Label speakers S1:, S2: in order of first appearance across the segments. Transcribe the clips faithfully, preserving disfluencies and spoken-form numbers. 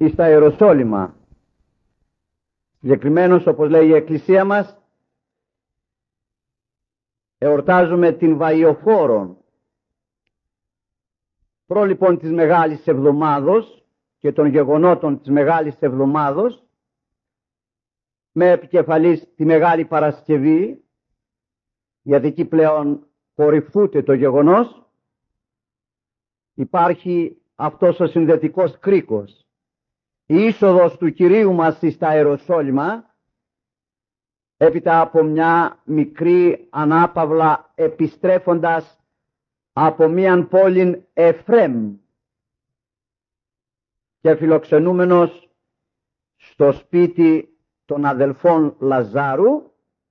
S1: εις τα Ιεροσόλυμα. Συγκεκριμένως, όπως λέει η Εκκλησία μας, εορτάζουμε την Βαϊοφόρον. Προ λοιπόν της Μεγάλης Εβδομάδος και των γεγονότων της Μεγάλης Εβδομάδος, με επικεφαλής τη Μεγάλη Παρασκευή, γιατί εκεί πλέον κορυφούται το γεγονός, υπάρχει αυτός ο συνδετικός κρίκος. Η είσοδος του Κυρίου μας στα Ιεροσόλυμα, έπειτα από μια μικρή ανάπαυλα επιστρέφοντας από μίαν πόλην Εφρέμ και φιλοξενούμενος στο σπίτι των αδελφών Λαζάρου,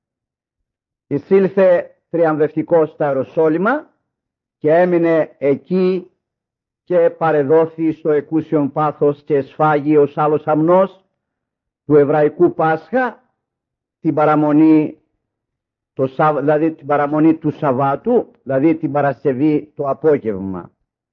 S1: εισήλθε τριαμβευτικός στα Ιεροσόλυμα και έμεινε εκεί και παρεδόθη στο εκούσιον πάθος και εσφάγει ως άλλος αμνός του Εβραϊκού Πάσχα, την παραμονή, το, δηλαδή την παραμονή του Σαββάτου, δηλαδή την Παρασκευή το απόγευμα.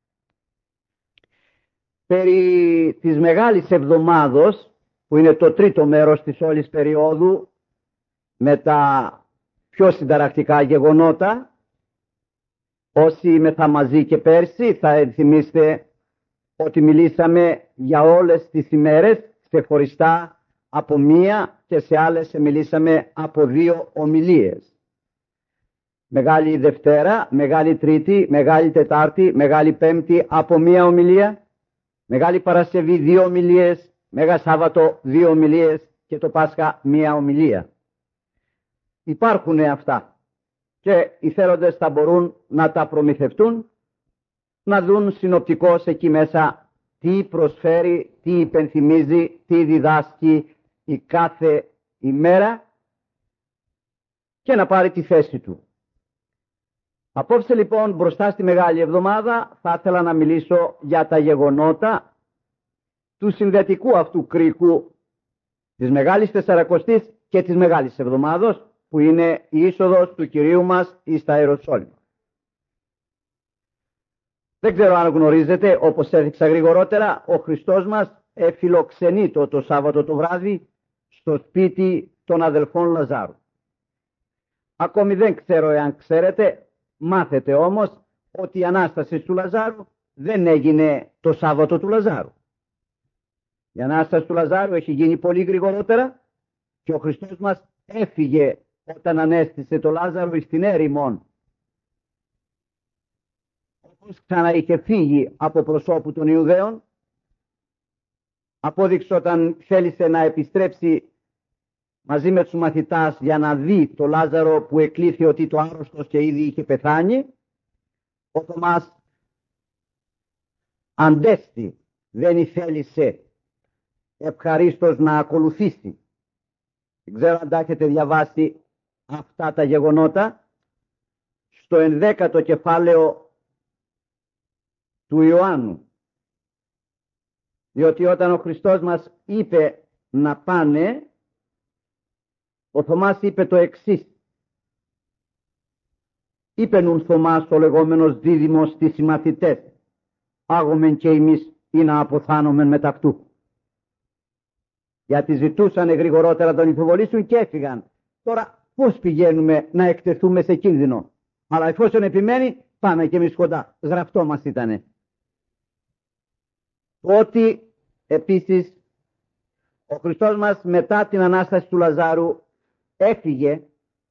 S1: Περί της Μεγάλης Εβδομάδος, που είναι το τρίτο μέρος της όλης περίοδου, με τα πιο συνταρακτικά γεγονότα, όσοι ήμεθα μαζί και πέρσι θα ενθυμίστε ότι μιλήσαμε για όλες τις ημέρες ξεχωριστά από μία και σε άλλες μιλήσαμε από δύο ομιλίες. Μεγάλη Δευτέρα, Μεγάλη Τρίτη, Μεγάλη Τετάρτη, Μεγάλη Πέμπτη από μία ομιλία, Μεγάλη Παρασκευή δύο ομιλίες, Μέγα Σάββατο δύο ομιλίες και το Πάσχα μία ομιλία. Υπάρχουν αυτά και οι θέλοντες θα μπορούν να τα προμηθευτούν, να δουν συνοπτικώς εκεί μέσα τι προσφέρει, τι υπενθυμίζει, τι διδάσκει η κάθε ημέρα και να πάρει τη θέση του. Απόψε λοιπόν μπροστά στη Μεγάλη Εβδομάδα θα ήθελα να μιλήσω για τα γεγονότα του συνδετικού αυτού κρίκου της Μεγάλης Τεσσαρακοστής και της Μεγάλης Εβδομάδος, που είναι η είσοδος του Κυρίου μας εις τα Ιεροσόλυμα. Δεν ξέρω αν γνωρίζετε, όπως έδειξα γρηγορότερα, ο Χριστός μας εφιλοξενείτο το Σάββατο το βράδυ στο σπίτι των αδελφών Λαζάρου. Ακόμη δεν ξέρω εάν ξέρετε, μάθετε όμως ότι η Ανάσταση του Λαζάρου δεν έγινε το Σάββατο του Λαζάρου. Η Ανάσταση του Λαζάρου έχει γίνει πολύ γρηγορότερα και ο Χριστός μας έφυγε όταν ανέστησε το Λάζαρο στην έρημον. Όπως ξανά είχε φύγει από προσώπου των Ιουδαίων, απόδειξε όταν θέλησε να επιστρέψει μαζί με τους μαθητάς για να δει το Λάζαρο που εκλήθη ότι το άρρωστος και ήδη είχε πεθάνει, ο Θωμάς αντέστη, δεν ήθελησε ευχαρίστως να ακολουθήσει. Δεν ξέρω αν τα έχετε διαβάσει αυτά τα γεγονότα στο ενδέκατο κεφάλαιο του Ιωάννου, διότι όταν ο Χριστός μας είπε να πάνε, ο Θωμάς είπε το εξής: είπε νουν Θωμάς ο λεγόμενος δίδυμος στις συμμαθητές, άγομεν και εμείς ή να αποθάνομεν μετ' αυτού. Γιατί ζητούσαν γρηγορότερα τον υποβολήσουν και έφυγαν. Τώρα πώς πηγαίνουμε να εκτεθούμε σε κίνδυνο? Αλλά εφόσον επιμένει, πάμε και εμείς κοντά. Γραφτό μας ήτανε. Ότι επίσης ο Χριστός μας μετά την Ανάσταση του Λαζάρου έφυγε.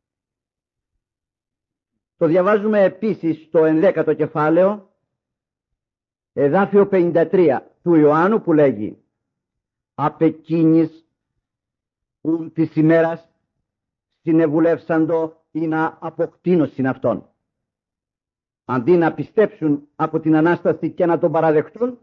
S1: Το διαβάζουμε επίσης στο ενδέκατο κεφάλαιο, εδάφιο πενήντα τρία του Ιωάννου, που λέγει: απ' εκείνης ουν της ημέρας συνεβουλεύσαντο ή να αποκτήνωσιν αυτόν. Αντί να πιστέψουν από την Ανάσταση και να τον παραδεχτούν,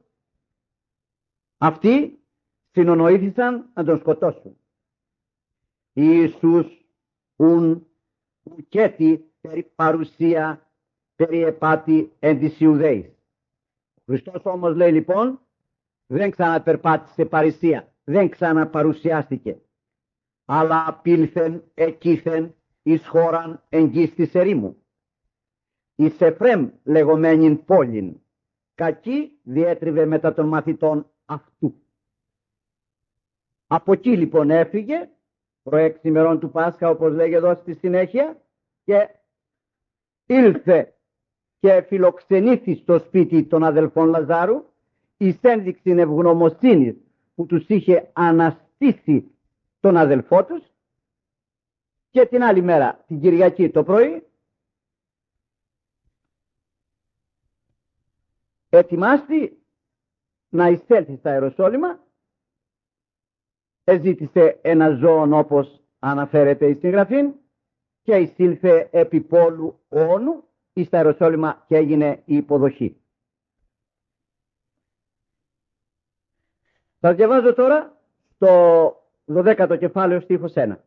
S1: αυτοί συνονοήθησαν να τον σκοτώσουν. Ιησούς ουν ουκέτη περί παρουσία περί επάτη εν της Ιουδαίης. Ο Χριστός όμως, λέει λοιπόν, δεν ξαναπερπάτησε παρησία, δεν ξαναπαρουσιάστηκε, αλλά απήλθεν εκείθεν εις χώραν εγγύς της ερήμου, εις Εφρέμ λεγομένην πόλην, κακή διέτριβε μετά των μαθητών αυτού. Από εκεί λοιπόν έφυγε, προέξι ημερών του Πάσχα όπως λέγει εδώ στη συνέχεια, και ήλθε και φιλοξενήθη στο σπίτι των αδελφών Λαζάρου, εις ένδειξη ευγνωμοσύνης που τους είχε αναστήσει τον αδελφό τους, και την άλλη μέρα, την Κυριακή το πρωί, ετοιμάστη να εισέλθει στα Ιεροσόλυμα, εζήτησε ένα ζώον όπως αναφέρεται η συγγραφή και εισήλθε επί πόλου όνου εις τα Ιεροσόλυμα και έγινε η υποδοχή. Θα διαβάζω τώρα το δωδέκατο κεφάλαιο στίχος ένα.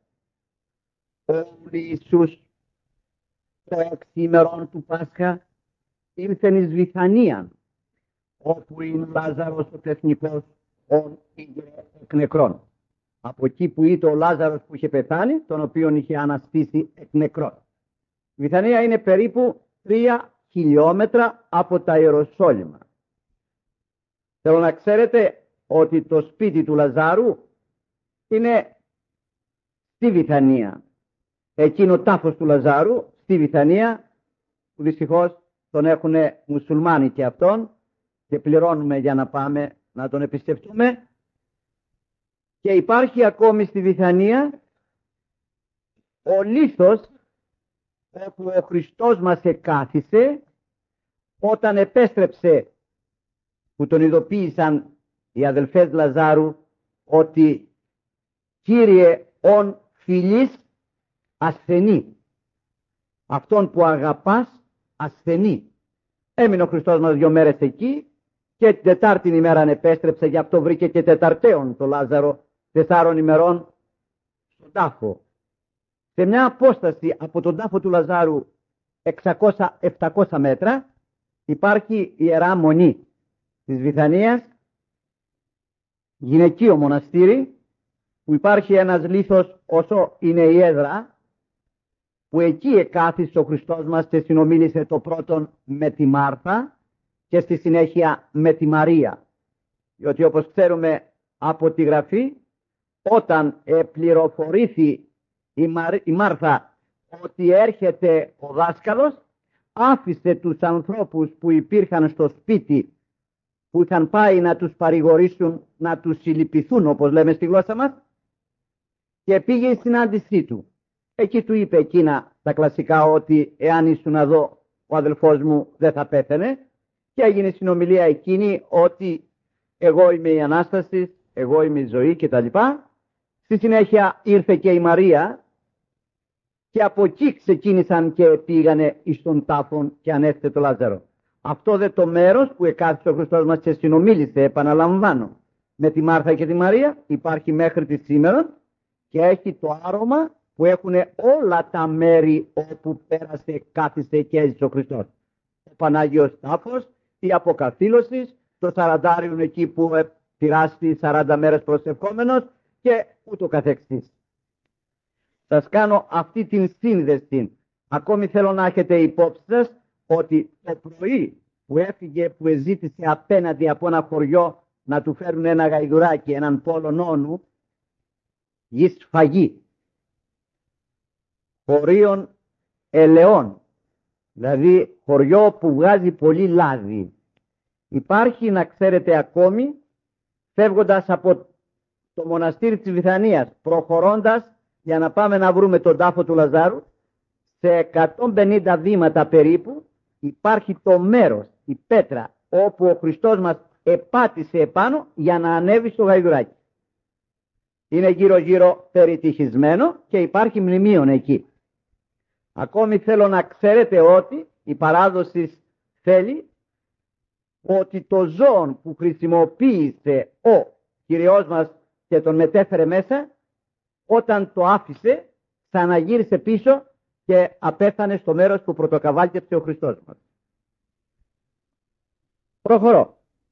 S1: Ο Ιησούς το έξι ημερών του Πάσχα ήλθεν εις Βιθανίαν, όπου είναι ο Λάζαρος ο τεθνικός ον ήγε εκ νεκρών. Από εκεί που ήταν ο Λάζαρος που είχε πεθάνει, τον οποίον είχε αναστήσει εκ νεκρών. Η Βιθανία είναι περίπου τρία χιλιόμετρα από τα Ιεροσόλυμα. Θέλω να ξέρετε ότι το σπίτι του Λαζάρου είναι στη Βιθανία. Εκείνο ο τάφος του Λαζάρου στη Βιθανία, που δυστυχώς τον έχουν μουσουλμάνοι και αυτόν, και πληρώνουμε για να πάμε να τον επισκεφτούμε. Και υπάρχει ακόμη στη Βιθανία ο λίθος όπου ο Χριστός μας εκάθισε όταν επέστρεψε, που τον ειδοποίησαν οι αδελφές Λαζάρου ότι Κύριε ον φιλείς ασθενή, αυτόν που αγαπάς ασθενή. Έμεινε ο Χριστός μας δύο μέρες εκεί και την τετάρτη ημέρα επέστρεψε, γι' αυτό βρήκε και τεταρτέον το Λάζαρο τεσσάρων ημερών στον τάφο. Σε μια απόσταση από τον τάφο του Λαζάρου εξακόσια με επτακόσια μέτρα υπάρχει η Ιερά Μονή της Βιθανίας, γυναικείο μοναστήρι, που υπάρχει ένας λίθος όσο είναι η έδρα, που εκεί εκάθισε ο Χριστός μας και συνομίλησε το πρώτον με τη Μάρθα και στη συνέχεια με τη Μαρία. Διότι όπως ξέρουμε από τη Γραφή, όταν πληροφορήθη η, Μαρ... η Μάρθα ότι έρχεται ο δάσκαλος, άφησε τους ανθρώπους που υπήρχαν στο σπίτι, που είχαν πάει να τους παρηγορήσουν, να τους συλληπιθούν όπως λέμε στη γλώσσα μας, και πήγε η συνάντησή του. Εκεί του είπε εκείνα τα κλασικά ότι εάν ήσουν εδώ ο αδελφός μου δεν θα πέθαινε, και έγινε η συνομιλία εκείνη ότι εγώ είμαι η Ανάσταση, εγώ είμαι η ζωή κτλ. Στη συνέχεια ήρθε και η Μαρία και από εκεί ξεκίνησαν και πήγανε εις τον τάφον και ανέστησε το Λάζαρο. Αυτό δε το μέρος που εκάθισε ο Χριστός μας και συνομίλησε, επαναλαμβάνω, με τη Μάρθα και τη Μαρία, υπάρχει μέχρι τη σήμερα και έχει το άρωμα που έχουν όλα τα μέρη όπου πέρασε, κάθισε και έζησε ο Χριστός. Ο Πανάγιος Τάφος, η αποκαθήλωση, το σαραντάριον εκεί που πειράστη σαράντα μέρες προσευχόμενος και ούτω καθεξής. Σας κάνω αυτή την σύνδεση. Ακόμη θέλω να έχετε υπόψη σας ότι το πρωί που έφυγε, που ζήτησε απέναντι από ένα χωριό να του φέρουν ένα γαϊδουράκι, έναν πόλον όνου, γης φαγή, χωρίων ελαιών, δηλαδή χωριό που βγάζει πολύ λάδι. Υπάρχει, να ξέρετε ακόμη, φεύγοντας από το μοναστήρι της Βιθανίας, προχωρώντας για να πάμε να βρούμε τον τάφο του Λαζάρου, σε εκατόν πενήντα βήματα περίπου υπάρχει το μέρος, η πέτρα, όπου ο Χριστός μας επάτησε επάνω για να ανέβει στο γαϊδουράκι. Είναι γύρω γύρω περιτυχισμένο και υπάρχει μνημείον εκεί. Ακόμη θέλω να ξέρετε ότι η παράδοση θέλει ότι το ζώο που χρησιμοποίησε ο Κυριός μας και τον μετέφερε μέσα, όταν το άφησε ξαναγύρισε πίσω και απέθανε στο μέρος που πρωτοκαβάλτεψε ο Χριστός μας. Προχωρώ.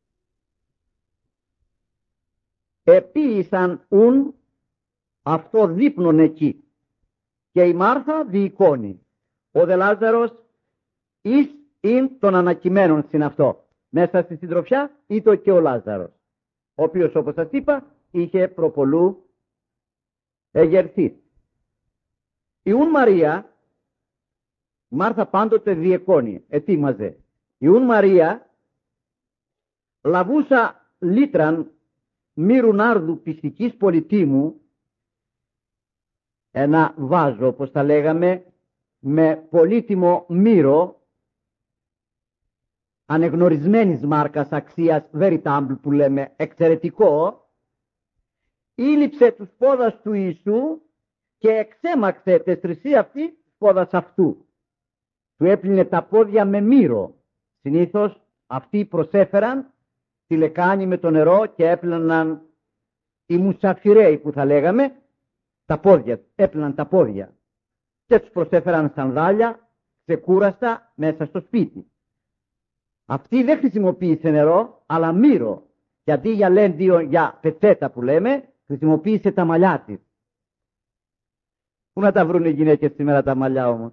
S1: Επίησαν ουν αυτό δείπνον εκεί και η Μάρθα διεικόνει. Ο δε Λάζαρος εις ειν των ανακειμένων στην αυτό. Μέσα στη συντροφιά ήταν και ο Λάζαρος, ο οποίος όπως σας είπα είχε προπολού εγερθεί. Ιούν Μαρία, Μάρθα πάντοτε διεκόνει, ετοίμαζε. Ιούν Μαρία, λαβούσα λίτραν μύρουν άρδου πιστικής πολιτήμου, ένα βάζο, όπως τα λέγαμε, με πολύτιμο μύρο, ανεγνωρισμένης μάρκας αξίας, veritable που λέμε, εξαιρετικό, ήλυψε τους πόδας του Ιησού και εξέμαξε τες τρισί αυτή πόδας αυτού. Του έπλυνε τα πόδια με μύρο. Συνήθως αυτοί προσέφεραν τη λεκάνη με το νερό και έπλυναν οι μουσαφιρέοι που θα λέγαμε τα πόδια, έπλυναν τα πόδια και τους προσέφεραν σανδάλια ξεκούραστα μέσα στο σπίτι. Αυτή δεν χρησιμοποίησε νερό αλλά μύρο, και αντί για λέντιο, για πετσέτα που λέμε, χρησιμοποίησε τα μαλλιά της. Πού να τα βρουν οι γυναίκες σήμερα τα μαλλιά όμως?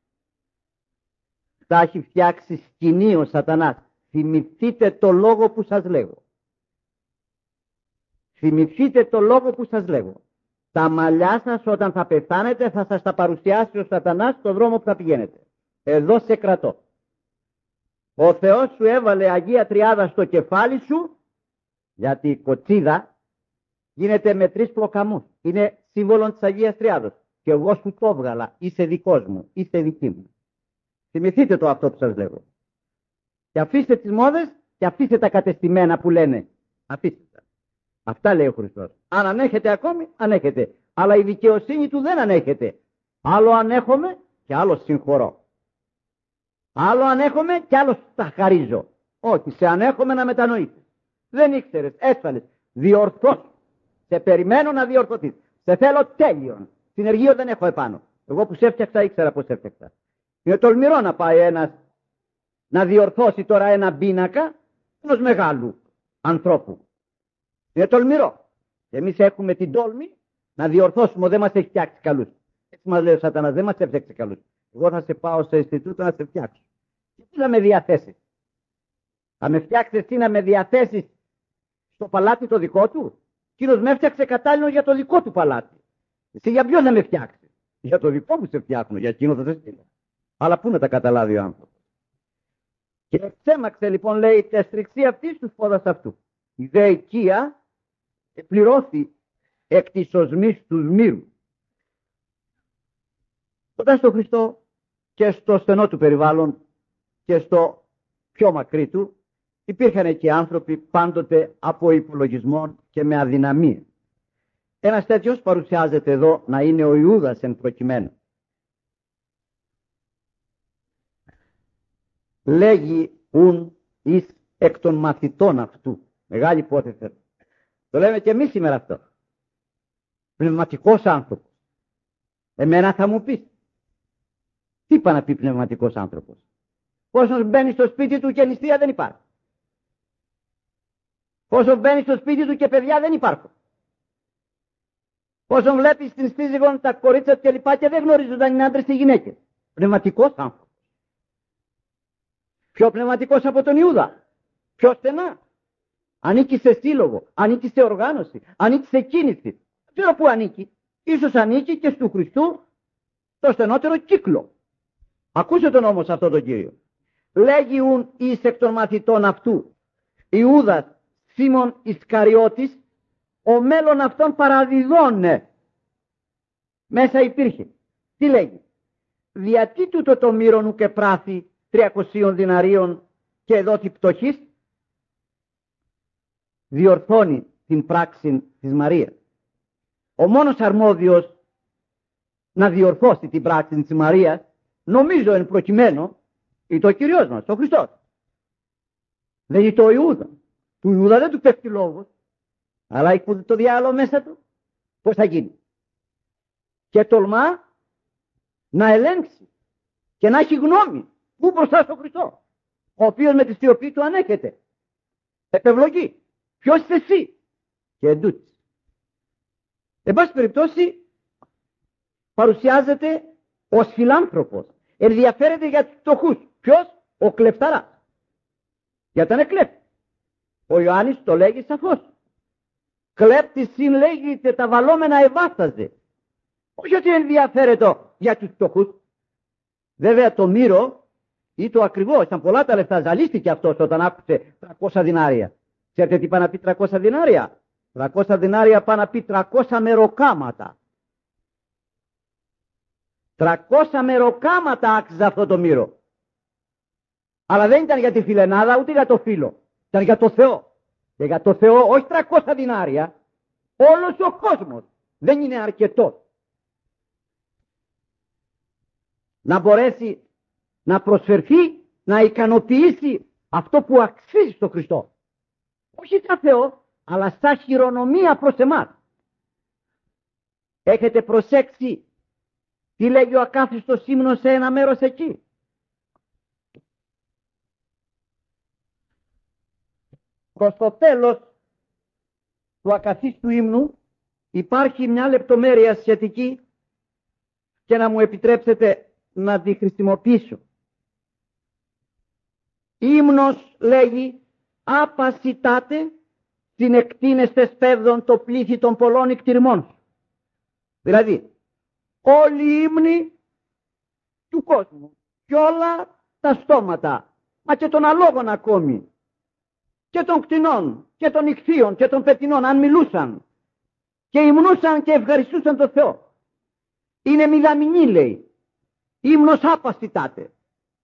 S1: Τα έχει φτιάξει σκηνή ο Σατανάς. Θυμηθείτε το λόγο που σας λέγω. Θυμηθείτε το λόγο που σας λέγω. Τα μαλλιά σας όταν θα πεθάνετε θα σας τα παρουσιάσει ο Σατανάς στον δρόμο που θα πηγαίνετε. Εδώ σε κρατώ. Ο Θεός σου έβαλε Αγία Τριάδα στο κεφάλι σου, γιατί η κοτσίδα γίνεται με τρεις πλοκαμούς. Είναι σύμβολο της Αγίας Τριάδος. Και εγώ σου το έβγαλα. Είσαι δικός μου. Είσαι δική μου. Θυμηθείτε το αυτό που σας λέγω. Και αφήστε τις μόδες και αφήστε τα κατεστημένα που λένε. Αφήστε τα. Αυτά λέει ο Χριστός. Αν ανέχετε ακόμη, ανέχετε. Αλλά η δικαιοσύνη του δεν ανέχεται. Άλλο ανέχομαι και άλλο συγχωρώ. Άλλο ανέχομαι και άλλο τα χαρίζω. Όχι, σε ανέχομαι να μετανοήσεις. Δεν ήξερες, έσφαλες. Διορθώσου. Σε περιμένω να διορθωθείς. Σε θέλω τέλειον. Συνεργείο δεν έχω επάνω. Εγώ που σε έφτιαξα ήξερα πώς έφτιαξα. Είναι τολμηρό να πάει ένας να διορθώσει τώρα ένα πίνακα ενός μεγάλου ανθρώπου. Είναι τολμηρό. Εμείς έχουμε την τόλμη να διορθώσουμε. Δεν μας έχει φτιάξει καλούς. Έτσι μας λέει ο Σατανάς, δεν μας έφτιαξε καλούς. Εγώ θα σε πάω στο Ινστιτούτο να σε φτιάξω. Και τι να με διαθέσεις? Θα με φτιάξεις εσύ να με διαθέσεις στο παλάτι το δικό του? Κύριος με έφτιαξε κατάλληλο για το δικό του παλάτι. Εσύ για ποιο να με φτιάξεις? Για το δικό μου σε φτιάχνω, για εκείνο θα σε στείλω. Αλλά πού να τα καταλάβει ο άνθρωπος? Και εξέμαξε λοιπόν, λέει, η τεστριξή αυτή στους πόδας αυτού. Η δε οικία πληρώθη εκ της οσμής του μύρου. Κοντά στο Χριστό και στο στενό του περιβάλλον και στο πιο μακρύ του υπήρχαν και άνθρωποι πάντοτε από υπολογισμό και με αδυναμία. Ένας τέτοιος παρουσιάζεται εδώ να είναι ο Ιούδας εν προκειμένου. Λέγει ουν εις εκ των μαθητών αυτού. Μεγάλη υπόθεση. Το λέμε και εμείς σήμερα αυτό. Πνευματικός άνθρωπος. Εμένα θα μου πεις. Τι είπα να πει πνευματικός άνθρωπος? Πόσο μπαίνει στο σπίτι του και νηστεία δεν υπάρχει. Πόσο μπαίνει στο σπίτι του και παιδιά δεν υπάρχουν. Πόσο βλέπει στην σύζυγο τα κορίτσια και λοιπά και δεν γνωρίζουν αν είναι άντρες ή γυναίκες. Πνευματικός άνθρωπος. Πιο πνευματικός από τον Ιούδα. Πιο στενά. Ανήκει σε σύλλογο, ανήκει σε οργάνωση, ανήκει σε κίνηση. Δεν ξέρω πού ανήκει. Ίσως ανήκει και στου Χριστού το στενότερο κύκλο. Ακούσε τον όμως αυτό τον Κύριο. Λέγει ουν εις εκ των μαθητών αυτού Ιούδας Σίμων Ισκαριώτης, ο μέλλον αυτών παραδιδώνε. Μέσα υπήρχε. Τι λέγει? Διατί τούτο το μύρον και πράθη τριακοσίων διναρίων και εδόθη πτωχής? Διορθώνει την πράξη της Μαρίας. Ο μόνος αρμόδιος να διορθώσει την πράξη της Μαρίας, νομίζω εν προκειμένου, είναι το Κύριος μας, ο Χριστός. Δεν είναι το Ιούδα. Του Ιούδα δεν του πέφτει λόγος, αλλά έχει το διάλογο μέσα του. Πώς θα γίνει? Και τολμά να ελέγξει και να έχει γνώμη πού μπροστά στον Χριστό, ο οποίος με τη σιωπή του ανέχεται. Επευλογεί. Ποιος είσαι εσύ? Και εντούτοις. Εν πάση περιπτώσει παρουσιάζεται ως φιλάνθρωπος. Ενδιαφέρεται για τους φτωχούς. Ποιος? Ο κλεφταράς. Για τον εκλέπτη. Ο Ιωάννης το λέγει σαφώς. Κλέπτης συν λέγεται τα βαλόμενα εβάσταζε. Όχι ότι ενδιαφέρεται για τους φτωχούς. Βέβαια το μύρο ή το ακριβώς, ήταν πολλά τα λεφτά, ζαλίστηκε αυτός όταν άκουσε τριακόσια δινάρια. Ξέρετε τι πάνε να πει τριακόσια δινάρια? τριακόσια δινάρια πάνε να πει τριακόσια μεροκάματα. τριακόσια μεροκάματα άξιζε αυτό το μύρο. Αλλά δεν ήταν για τη φιλενάδα ούτε για το φίλο. Ήταν για το Θεό. Και για το Θεό όχι τριακόσια δινάρια. Όλος ο κόσμος δεν είναι αρκετό να μπορέσει να προσφερθεί, να ικανοποιήσει αυτό που αξίζει στο Χριστό. Όχι σαν Θεό, αλλά σαν χειρονομία προς εμάς. Έχετε προσέξει τι λέγει ο ακάθιστος ύμνος σε ένα μέρος εκεί? Προς το τέλος του ακαθίστου ύμνου υπάρχει μια λεπτομέρεια σχετική και να μου επιτρέψετε να τη χρησιμοποιήσω. Ύμνος λέγει «Απασιτάτε συνεκτείνεστε σπέβδον το πλήθη των πολλών εκτιρμών σου». Δηλαδή όλοι οι ύμνοι του κόσμου και όλα τα στόματα, μα και των αλόγων ακόμη, και των κτηνών και των ιχθύων και των πετεινών, αν μιλούσαν και υμνούσαν και ευχαριστούσαν τον Θεό, είναι μηδαμινή, λέει. Ύμνος απασιτάτε.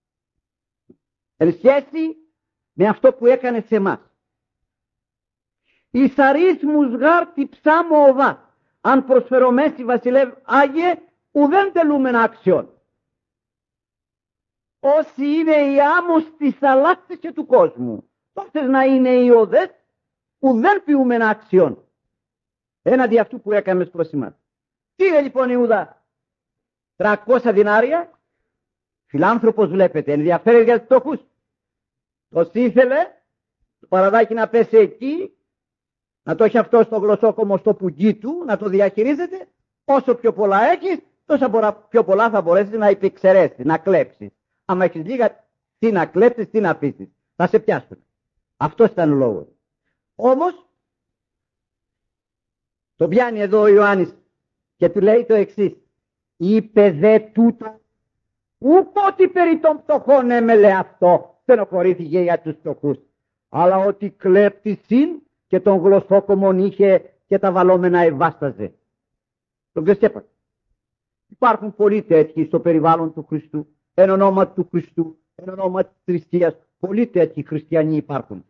S1: Εν σχέση με αυτό που έκανε σε εμάς. Εις αρίσμους γάρ τη ψάμω οβά, αν προσφερομέσι βασιλεύ Άγιε, ουδέν τελούμεν άξιον. Όσοι είναι οι άμμος της θαλάσσης και του κόσμου, τόσες να είναι οι οδές, ουδέν ποιούμεν άξιον. Έναντι αυτού που έκαμε προς εμάς. Τι είναι λοιπόν Ιούδα? τριακόσια δινάρια. Φιλάνθρωπος βλέπετε, ενδιαφέρει για τους φτωχούς. Το ήθελε το παραδάκι να πέσει εκεί, να το έχει αυτό στο γλωσσόκομο στο πουγγί του, να το διαχειρίζεται. Όσο πιο πολλά έχεις, τόσο πιο πολλά θα μπορέσεις να υπεξαιρέσεις, να κλέψεις. Άμα έχεις λίγα, τι να κλέψεις, τι να αφήσεις. Θα σε πιάσουν. Αυτός ήταν ο λόγος. Όμως, το πιάνει εδώ ο Ιωάννης και του λέει το εξής. Είπε δε τούτο, ούκ ότι περί των φτωχών έμελε αυτό, στενοχωρήθηκε για τους φτωχούς, αλλά ότι κλέπτη συν και τον γλωσσόκομον είχε και τα βαλόμενα ευάσταζε. Τον ξεσκέπασε. Υπάρχουν πολλοί τέτοιοι στο περιβάλλον του Χριστού, εν ονόμα του Χριστού, εν ονόμα της θρησκείας, πολλοί τέτοιοι χριστιανοί υπάρχουν.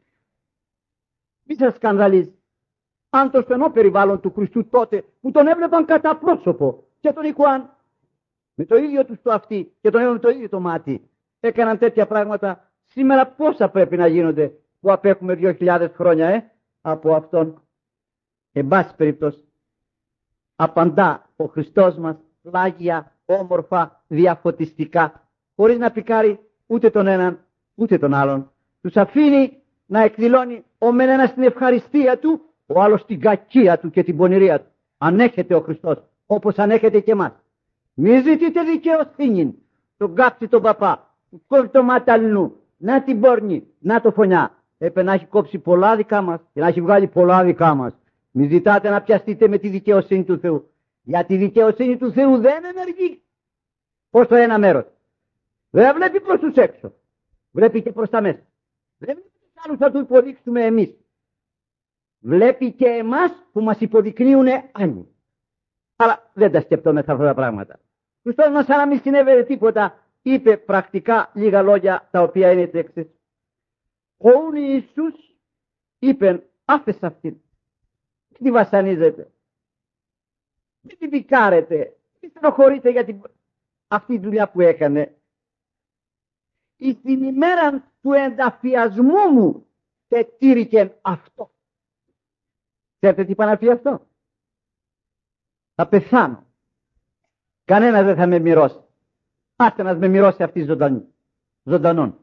S1: Μη σας σκανδαλίζει. Αν το στενό περιβάλλον του Χριστού τότε που τον έβλεπαν κατά πρόσωπο και τον Ιχουάν με το ίδιο του το αυτί και τον έβλεπαν με το ίδιο το μάτι, έκαναν τέτοια πράγματα, σήμερα πόσα πρέπει να γίνονται που απέχουμε δύο χιλιάδες χρόνια ε, από αυτόν? Εν πάση περιπτώσει, απαντά ο Χριστός μας πλάγια, όμορφα, διαφωτιστικά, χωρίς να πικάρει ούτε τον έναν ούτε τον άλλον. Τους αφήνει να εκδηλώνει ο μεν ένας την ευχαριστία του, ο άλλος την κακία του και την πονηρία του. Ανέχεται ο Χριστός, όπως ανέχεται και εμάς. Μη ζητείτε δικαιοσύνη, τον κάψει τον παπά, του κόβει το μάτι αλλού, να την πόρνη, να το φωνιά. Έπρεπε να έχει κόψει πολλά δικά μας και να έχει βγάλει πολλά δικά μας. Μη ζητάτε να πιαστείτε με τη δικαιοσύνη του Θεού. Γιατί η δικαιοσύνη του Θεού δεν ενεργεί ως το ένα μέρος. Δεν βλέπει προς τους έξω. Βλέπει και προς τα μέσα. Δεν βλέπει τους άλλους, θα του υποδείξουμε εμείς. Βλέπει και εμάς που μας υποδεικνύουν άλλοι. Αλλά δεν τα σκεπτόμεθα αυτά τα πράγματα. Χριστός μας, σαν να μην συνέβαινε τίποτα, είπε πρακτικά λίγα λόγια τα οποία είναι τα εξής. Ο ούν Ιησούς είπε, άφεσα αυτήν. Μην τη βασανίζετε. Μην την πικάρετε. Μην στενοχωρείτε για την... αυτή τη δουλειά που έκανε. Εις την ημέρα του ενταφιασμού μου τετήρικεν αυτό. Ξέρετε τι είπα να πει αυτό? Θα πεθάνω. Κανένας δεν θα με μυρώσει. Άστε να με μυρώσει αυτή ζωντανή. Ζωντανών.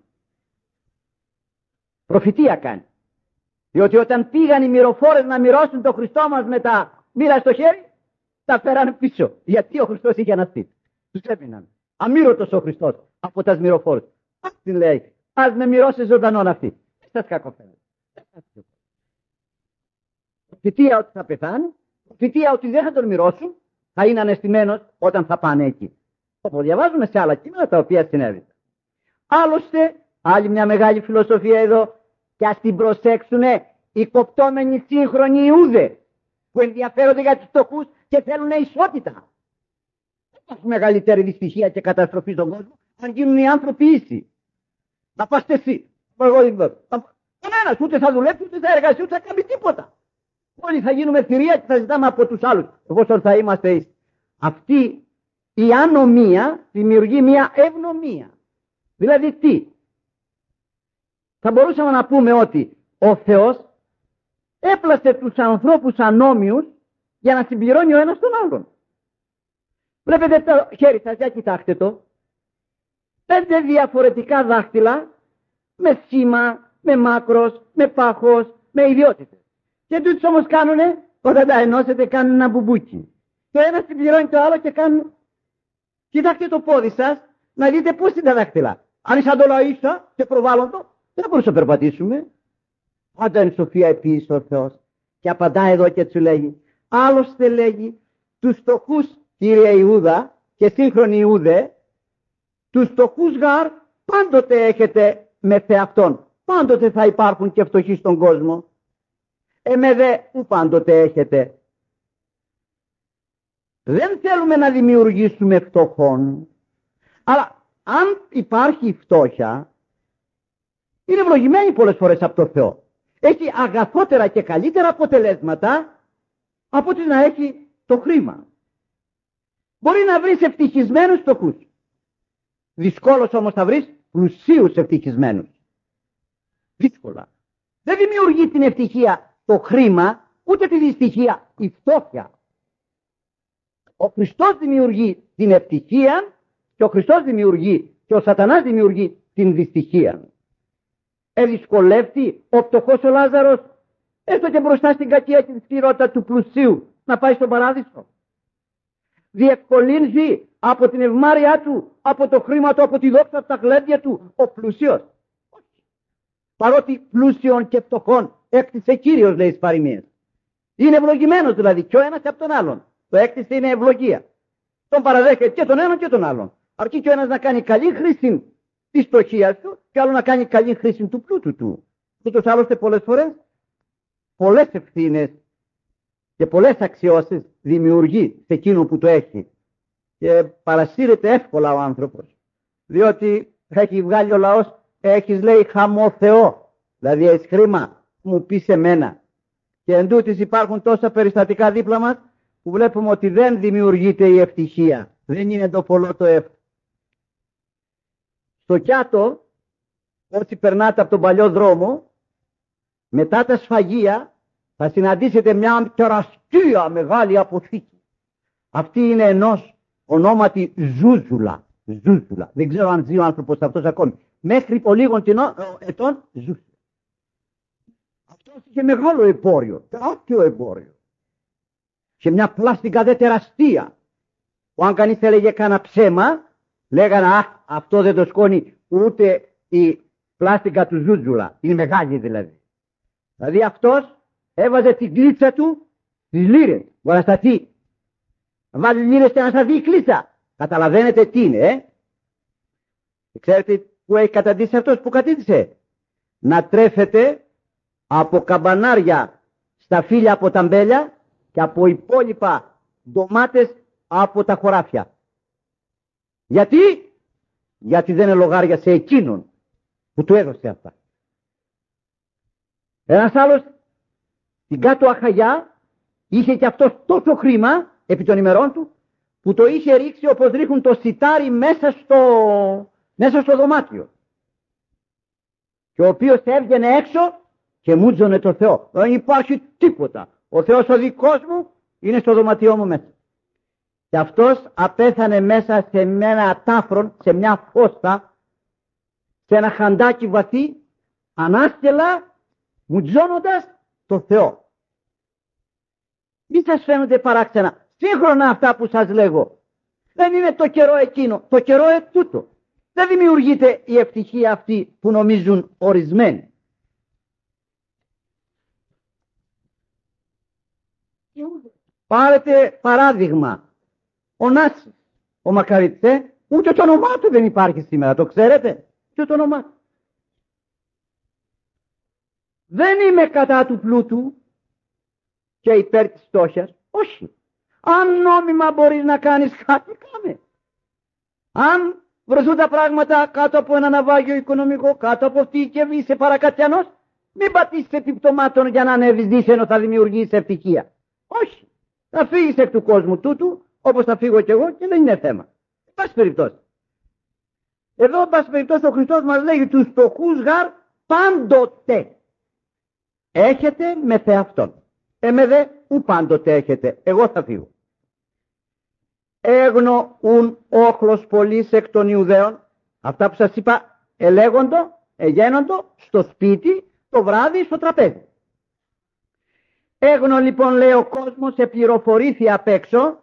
S1: Προφητεία κάνει. Διότι όταν πήγαν οι μυροφόρες να μυρώσουν τον Χριστό μας με τα μοίρα στο χέρι, τα φέρανε πίσω. Γιατί ο Χριστός είχε αναστεί. Τους έμειναν. Αμύρωτος ο Χριστός από τα μυροφόρες. Ας την λέει. Ας με μυρώσει ζωντανόν αυτή. Δεν σας κακοφαίνεται. Προφητεία ότι θα πεθάνει. Προφητεία ότι δεν θα τον μυρώσουν. θα είναι αναισθημένος όταν θα πάνε εκεί. Όπως διαβάζουμε σε άλλα κείμενα τα οποία συνέβησαν. Άλλωστε, άλλη μια μεγάλη φιλοσοφία εδώ, και ας την προσέξουνε οι κοπτόμενοι σύγχρονοι Ιούδες, που ενδιαφέρονται για τους φτωχούς και θέλουν ισότητα. Δεν υπάρχει μεγαλύτερη δυστυχία και καταστροφή στον κόσμο αν γίνουν οι άνθρωποι ίσοι. Να πας εσύ. Κανένας ούτε θα δουλέψει, ούτε θα εργαστεί, ούτε θα κάνει τίποτα. Όλοι θα γίνουμε θηρία και θα ζητάμε από τους άλλους, εφόσον θα είμαστε ίσοι. Αυτή η ανομία δημιουργεί μια ευνομία. Δηλαδή τι? Θα μπορούσαμε να πούμε ότι ο Θεός έπλασε τους ανθρώπους ανώμιους για να συμπληρώνει ο ένας τον άλλον. Βλέπετε το χέρι σας, για κοιτάξτε το. Πέντε διαφορετικά δάχτυλα με σήμα, με μάκρος, με πάχος, με ιδιότητες. Και τούτους όμως κάνουνε, όταν τα ενώσετε, κάνουν ένα μπουμπούκι. Το ένα συμπληρώνει το άλλο και κάνουν. Κοιτάξτε το πόδι σας, να δείτε πώς είναι τα δάχτυλα. Αν είσαι σαν το λαΐσα και προβάλλον το, δεν θα μπορούσαμε να περπατήσουμε. Πάντα είναι σοφία επίσης ο Θεός. Και απαντά εδώ και του λέγει, άλλωστε λέγει, τους φτωχούς, κύριε Ιούδα και σύγχρονοι Ιούδε, τους φτωχούς γάρ πάντοτε έχετε με θεαυτόν. Πάντοτε θα υπάρχουν και φτωχοί στον κόσμο. Εμέ δε που πάντοτε έχετε. Δεν θέλουμε να δημιουργήσουμε φτωχών, αλλά αν υπάρχει φτώχεια, είναι ευλογημένη πολλές φορές από το Θεό. Έχει αγαθότερα και καλύτερα αποτελέσματα από ότι να έχει το χρήμα. Μπορεί να βρεις ευτυχισμένους φτωχούς. Δυσκόλως όμως θα βρεις πλουσίους ευτυχισμένους. Δύσκολα. Δεν δημιουργεί την ευτυχία το χρήμα, ούτε τη δυστυχία η φτώχεια. Ο Χριστός δημιουργεί την ευτυχία και ο Χριστός δημιουργεί και ο Σατανάς δημιουργεί την δυστυχία. Εδυσκολεύει ο φτωχός ο Λάζαρος, έστω και μπροστά στην κακία και τη σκληρότητα του πλουσίου, να πάει στον παράδεισο. Διευκολύνει από την ευμάρειά του, από το χρήμα του, από τη δόξα, από τα γλέντια του, ο πλούσιος. Παρότι πλούσιον και φτωχών έκτισε Κύριος, λέει στις παροιμίες. Είναι ευλογημένος δηλαδή και ο ένας από τον άλλον. Το έκτισε είναι ευλογία. Τον παραδέχεται και τον έναν και τον άλλον. Αρκεί και ο ένας να κάνει καλή χρήση της φτωχίας του και άλλο να κάνει καλή χρήση του πλούτου του. Ούτως άλλωστε πολλές φορές πολλές ευθύνες και πολλές αξιώσεις δημιουργεί σε εκείνο που το έχει. Και παρασύρεται εύκολα ο άνθρωπος. Διότι έχει βγάλει ο λαός, έχεις λέει χαμό Θεό. Δηλαδή έχεις χρήμα, μου πεις εμένα. Και εν τούτοις υπάρχουν τόσα περιστατικά δίπλα μας που βλέπουμε ότι δεν δημιουργείται η ευτυχία. Δεν είναι το πολλό το εύκολο. Στο Κιάτο, όσοι περνάτε από τον παλιό δρόμο, μετά τα σφαγεία θα συναντήσετε μια τεραστία μεγάλη αποθήκη. Αυτή είναι ενός ονόματι Ζούζουλα. Ζούζουλα. Δεν ξέρω αν ζει ο άνθρωπος αυτός ακόμη. Μέχρι πολλήγων ετών ζούσε. Αυτός είχε μεγάλο εμπόριο, τεράστιο εμπόριο. Και μια πλάστικα δε τεραστία. Που αν κανείς έλεγε κάνα ψέμα, λέγανε α, αυτό δεν το σκόνει ούτε η πλάστικα του Ζούζουλα. Είναι μεγάλη δηλαδή. Δηλαδή αυτός έβαζε την κλίτσα του στις λίρες. Μπορεί να σταθεί. Να βάλει λίρες και να σταθεί η κλίτσα. Καταλαβαίνετε τι είναι, ε. Και ξέρετε που έχει καταντήσει αυτός που κατήτησε. Να τρέφεται από καμπανάρια στα φύλλα από τα μπέλια και από υπόλοιπα ντομάτες από τα χωράφια. Γιατί? Γιατί δεν ελογάριασε εκείνον που του έδωσε αυτά. Ένας άλλος στην κάτω Αχαγιά είχε και αυτός τόσο χρήμα επί των ημερών του που το είχε ρίξει όπως ρίχνουν το σιτάρι μέσα στο, μέσα στο δωμάτιο. Και ο οποίος έβγαινε έξω και μούτζωνε το Θεό. Δεν υπάρχει τίποτα. Ο Θεός ο δικός μου είναι στο δωματιό μου μέσα. Και αυτός απέθανε μέσα σε ένα τάφρον, σε μια φώστα, σε ένα χαντάκι βαθύ, ανάσκελα, μουτζώνοντας το Θεό. Μη σας φαίνονται παράξενα. Σύγχρονα αυτά που σας λέγω. Δεν είναι το καιρό εκείνο, το καιρό ετούτο. Δεν δημιουργείται η ευτυχία αυτή που νομίζουν ορισμένοι. Πάρετε παράδειγμα Ο Νάτσης, ο Μακαρίτης, ε? Ούτε το όνομά του δεν υπάρχει σήμερα, το ξέρετε? Ούτε το όνομά του. Δεν είμαι κατά του πλούτου και υπέρ της φτώχειας. Όχι. Αν νόμιμα μπορείς να κάνεις κάτι, κάνε. Αν βρεθούν τα πράγματα κάτω από ένα ναυάγιο οικονομικό, κάτω από αυτή και είσαι παρακατιανός, μην πατήσεις επιπτωμάτων για να ανέβεις δίθεν θα δημιουργήσεις ευτυχία. Όχι. Θα φύγεις εκ του κόσμου τούτου, όπως θα φύγω κι εγώ, και δεν είναι θέμα. Εν πάση περιπτώσει. Εδώ, εν πάση περιπτώσει, ο Χριστός μας λέγει τους φτωχούς γαρ πάντοτε έχετε με θεαυτόν. Εμέ δε ου πάντοτε έχετε. Εγώ θα φύγω. Έγνο ουν όχλος πολλής εκ των Ιουδαίων. Αυτά που σας είπα ελέγοντο, εγένοντο στο σπίτι, το βράδυ στο τραπέζι. Έγνο λοιπόν, λέει, ο κόσμος επληροφορήθη απ' έξω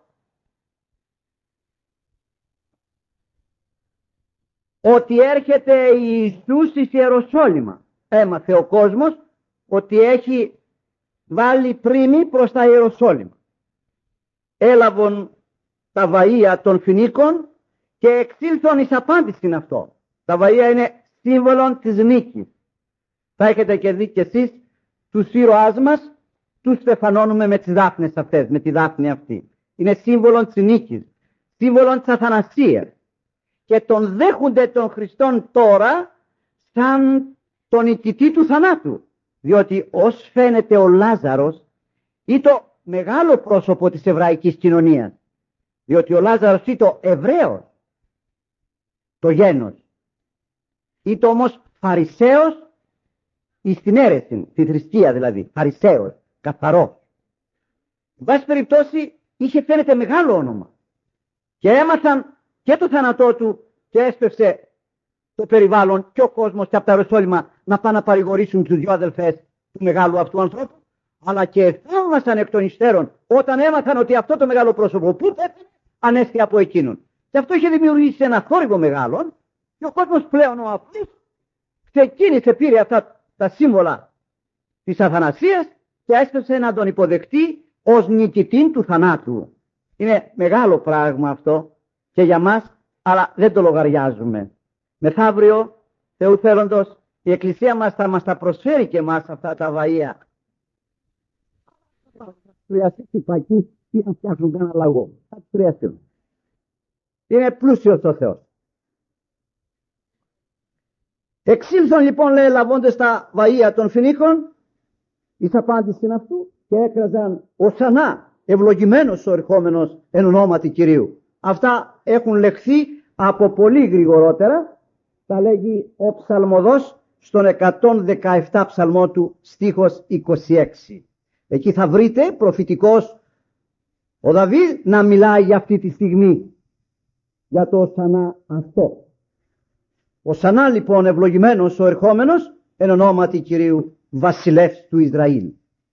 S1: ότι έρχεται Ιησούς εις Ιεροσόλυμα. Έμαθε ο κόσμος ότι έχει βάλει πρίμη προς τα Ιεροσόλυμα. Έλαβον τα βαΐα των Φινίκων και εξήλθον εις απάντηση αυτό. Τα βαΐα είναι σύμβολο της νίκης. Θα έχετε και δει κι εσείς τους ήρωάς μας, τους στεφανώνουμε με τις δάφνες αυτές, με τη δάφνη αυτή. Είναι σύμβολο της νίκης, σύμβολο της αθανασίας. Και τον δέχονται τον Χριστόν τώρα σαν τον νικητή του θανάτου. Διότι ως φαίνεται ο Λάζαρος ή το μεγάλο πρόσωπο της εβραϊκής κοινωνίας. Διότι ο Λάζαρος ή το Εβραίος, το γένος, ή το όμως Φαρισαίος εις την αίρεση, τη θρησκεία δηλαδή, Φαρισαίος, καθαρός. Εν πάση περιπτώσει είχε φαίνεται μεγάλο όνομα. Και έμαθαν και το θάνατό του και έσπευσε το περιβάλλον και ο κόσμος και από τα Ιεροσόλυμα να πάνε να παρηγορήσουν τους δυο αδελφές του μεγάλου αυτού ανθρώπου, αλλά και θαύμασαν εκ των υστέρων όταν έμαθαν ότι αυτό το μεγάλο πρόσωπο που πέθανε ανέστη από εκείνον. Και αυτό είχε δημιουργήσει ένα θόρυβο μεγάλο και ο κόσμος πλέον ο αυτός ξεκίνησε, πήρε αυτά τα σύμβολα της αθανασίας και έσπευσε να τον υποδεχτεί ως νικητή του θανάτου. Είναι μεγάλο πράγμα αυτό και για μας, αλλά δεν το λογαριάζουμε. Μεθαύριο, Θεού θέλοντος, η Εκκλησία μας θα μας τα προσφέρει και εμάς αυτά τα βαΐα. Θα χρειαστεί τυπακή ή να φτιάχνουν κανένα λαγό. Θα χρειαστούν. Είναι πλούσιος ο Θεός. Εξήλθον λοιπόν, λέει, λαβώντες τα βαΐα των Φινίκων, εις απάντηση αυτού και έκραζαν οσανά ευλογημένος ο ερχόμενος εν ονόματι Κυρίου. Αυτά έχουν λεχθεί από πολύ γρηγορότερα. Τα λέγει ο ψαλμοδός στον εκατόν δεκαεπτά ψαλμό του στίχος είκοσι έξι. Εκεί θα βρείτε προφητικός ο Δαβίδ να μιλάει για αυτή τη στιγμή, για το οσανά αυτό. Οσανά λοιπόν ευλογημένος ο ερχόμενος εν ονόματι Κυρίου βασιλεύς του Ισραήλ.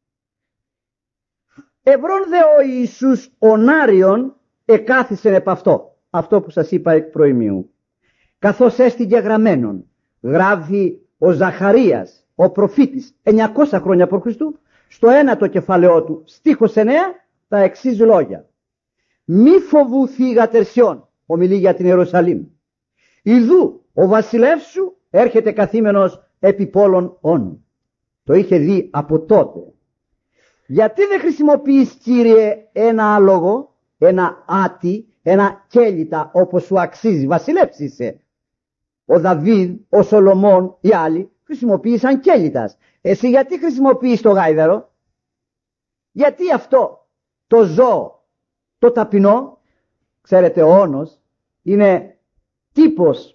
S1: Ευρών δε ο Ιησούς ονάριον εκάθισεν επ' αυτό, αυτό που σας είπα εκ προημίου. Καθώς έστηκε γραμμένον, γράφει ο Ζαχαρίας, ο προφήτης, εννιακόσια χρόνια προ Χριστού, στο ένατο κεφαλαιό του, στίχος εννέα, τα εξής λόγια. Μη φοβούθη γατερσιών, ομιλεί για την Ιερουσαλήμ. Ιδού ο βασιλεύς σου έρχεται καθήμενος επί πόλων όν. Το είχε δει από τότε. Γιατί δεν χρησιμοποιείς, Κύριε, ένα άλογο, ένα άτι, ένα κέλυτα όπως σου αξίζει? Βασιλεύς είσαι. Ο Δαβίδ, ο Σολομών, οι άλλοι χρησιμοποίησαν κέλυτας. Εσύ γιατί χρησιμοποιείς το γάιδαρο? Γιατί αυτό το ζώο, το ταπεινό, ξέρετε ο όνος είναι τύπος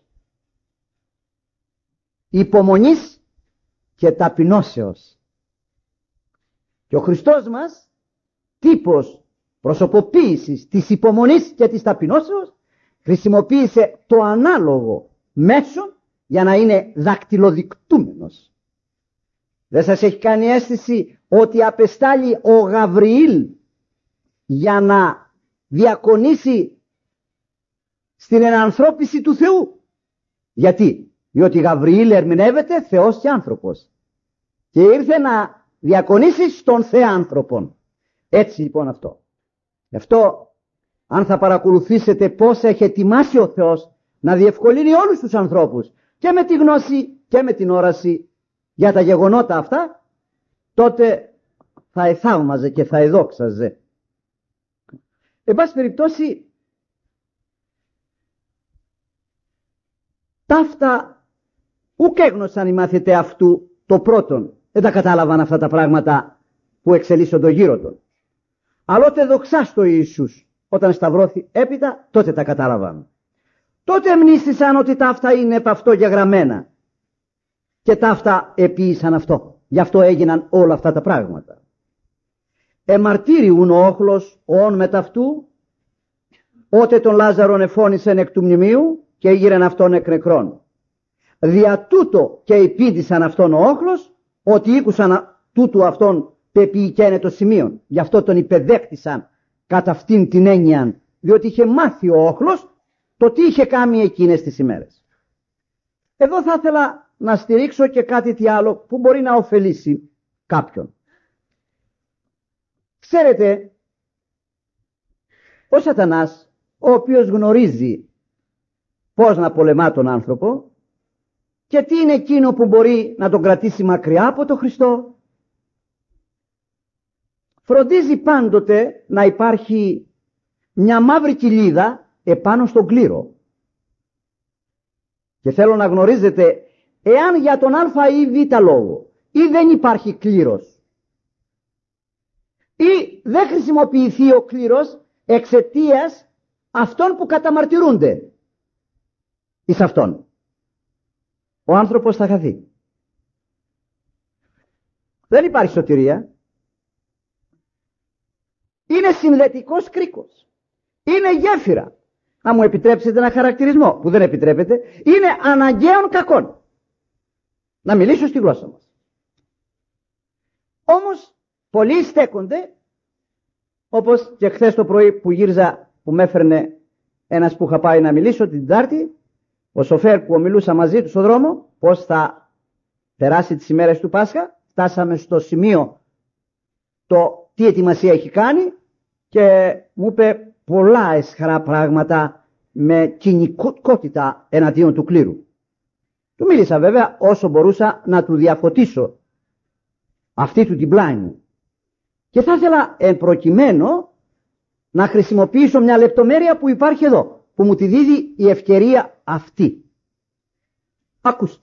S1: υπομονής και ταπεινώσεως. Και ο Χριστός μας τύπος προσωποποίησης της υπομονής και της ταπεινώσεως χρησιμοποίησε το ανάλογο μέσον για να είναι δακτυλοδεικτούμενος. Δεν σας έχει κάνει αίσθηση ότι απεστάλλει ο Γαβριήλ για να διακονήσει στην ενανθρώπιση του Θεού? Γιατί? Διότι Γαβριήλ ερμηνεύεται Θεός και άνθρωπος και ήρθε να διακονήσει στον Θεάνθρωπον. Έτσι λοιπόν αυτό. Γι' αυτό αν θα παρακολουθήσετε πώς έχει ετοιμάσει ο Θεός να διευκολύνει όλους τους ανθρώπους και με τη γνώση και με την όραση για τα γεγονότα αυτά, τότε θα εθαύμαζε και θα εδόξαζε. Εν πάση περιπτώσει, ταύτα ουκ έγνωσαν οι μάθητε αυτού το πρώτον. Δεν τα κατάλαβαν αυτά τα πράγματα που εξελίσσονται γύρω των. Αλλά ότε δοξάστο Ιησούς, όταν σταυρώθη έπειτα, τότε τα κατάλαβαν. Τότε μνήστησαν ότι ταύτα είναι επ' αυτό γεγραμμένα. Και ταύτα επίησαν αυτό. Γι' αυτό έγιναν όλα αυτά τα πράγματα. Εμαρτύριουν ο όχλος όν μετ' αυτού, ότε τον Λάζαρον εφώνησεν εκ του μνημείου καιήγηρεν αυτόν εκ νεκρών. Δια τούτο και υπήντησαν αυτόν ο όχλος, ότι ήκουσαν τούτου αυτόν πεποιηκένε το σημείο. Γι' αυτό τον υπεδέχτησαν κατά αυτήν την έννοια, διότι είχε μάθει ο όχλος το τι είχε κάνει εκείνες τις ημέρες. Εδώ θα ήθελα να στηρίξω και κάτι τι άλλο που μπορεί να ωφελήσει κάποιον. Ξέρετε, ο Σατανάς, ο οποίος γνωρίζει πώς να πολεμά τον άνθρωπο και τι είναι εκείνο που μπορεί να τον κρατήσει μακριά από τον Χριστό, φροντίζει πάντοτε να υπάρχει μια μαύρη κοιλίδα επάνω στον κλήρο. Και θέλω να γνωρίζετε, εάν για τον α ή β λόγο ή δεν υπάρχει κλήρος ή δεν χρησιμοποιηθεί ο κλήρος εξαιτίας αυτών που καταμαρτυρούνται εις αυτόν, ο άνθρωπος θα χαθεί. Δεν υπάρχει σωτηρία. Είναι συνδετικός κρίκος. Είναι γέφυρα. Να μου επιτρέψετε ένα χαρακτηρισμό που δεν επιτρέπεται. Είναι αναγκαίων κακών. Να μιλήσω στη γλώσσα μας. Όμως πολλοί στέκονται, όπως και χθες το πρωί που γύριζα, που με έφερνε ένας που είχα πάει να μιλήσω την Τετάρτη, ο σοφέρ που μιλούσα μαζί του στον δρόμο, πώς θα περάσει τις ημέρες του Πάσχα. Φτάσαμε στο σημείο το τι ετοιμασία έχει κάνει και μου είπε πολλά αισχρά πράγματα με κοινικότητα εναντίον του κλήρου. Του μίλησα βέβαια όσο μπορούσα να του διαφωτίσω αυτή του την πλάνη μου. Και θα ήθελα εν προκειμένου να χρησιμοποιήσω μια λεπτομέρεια που υπάρχει εδώ, που μου τη δίδει η ευκαιρία αυτή. Ακούστε.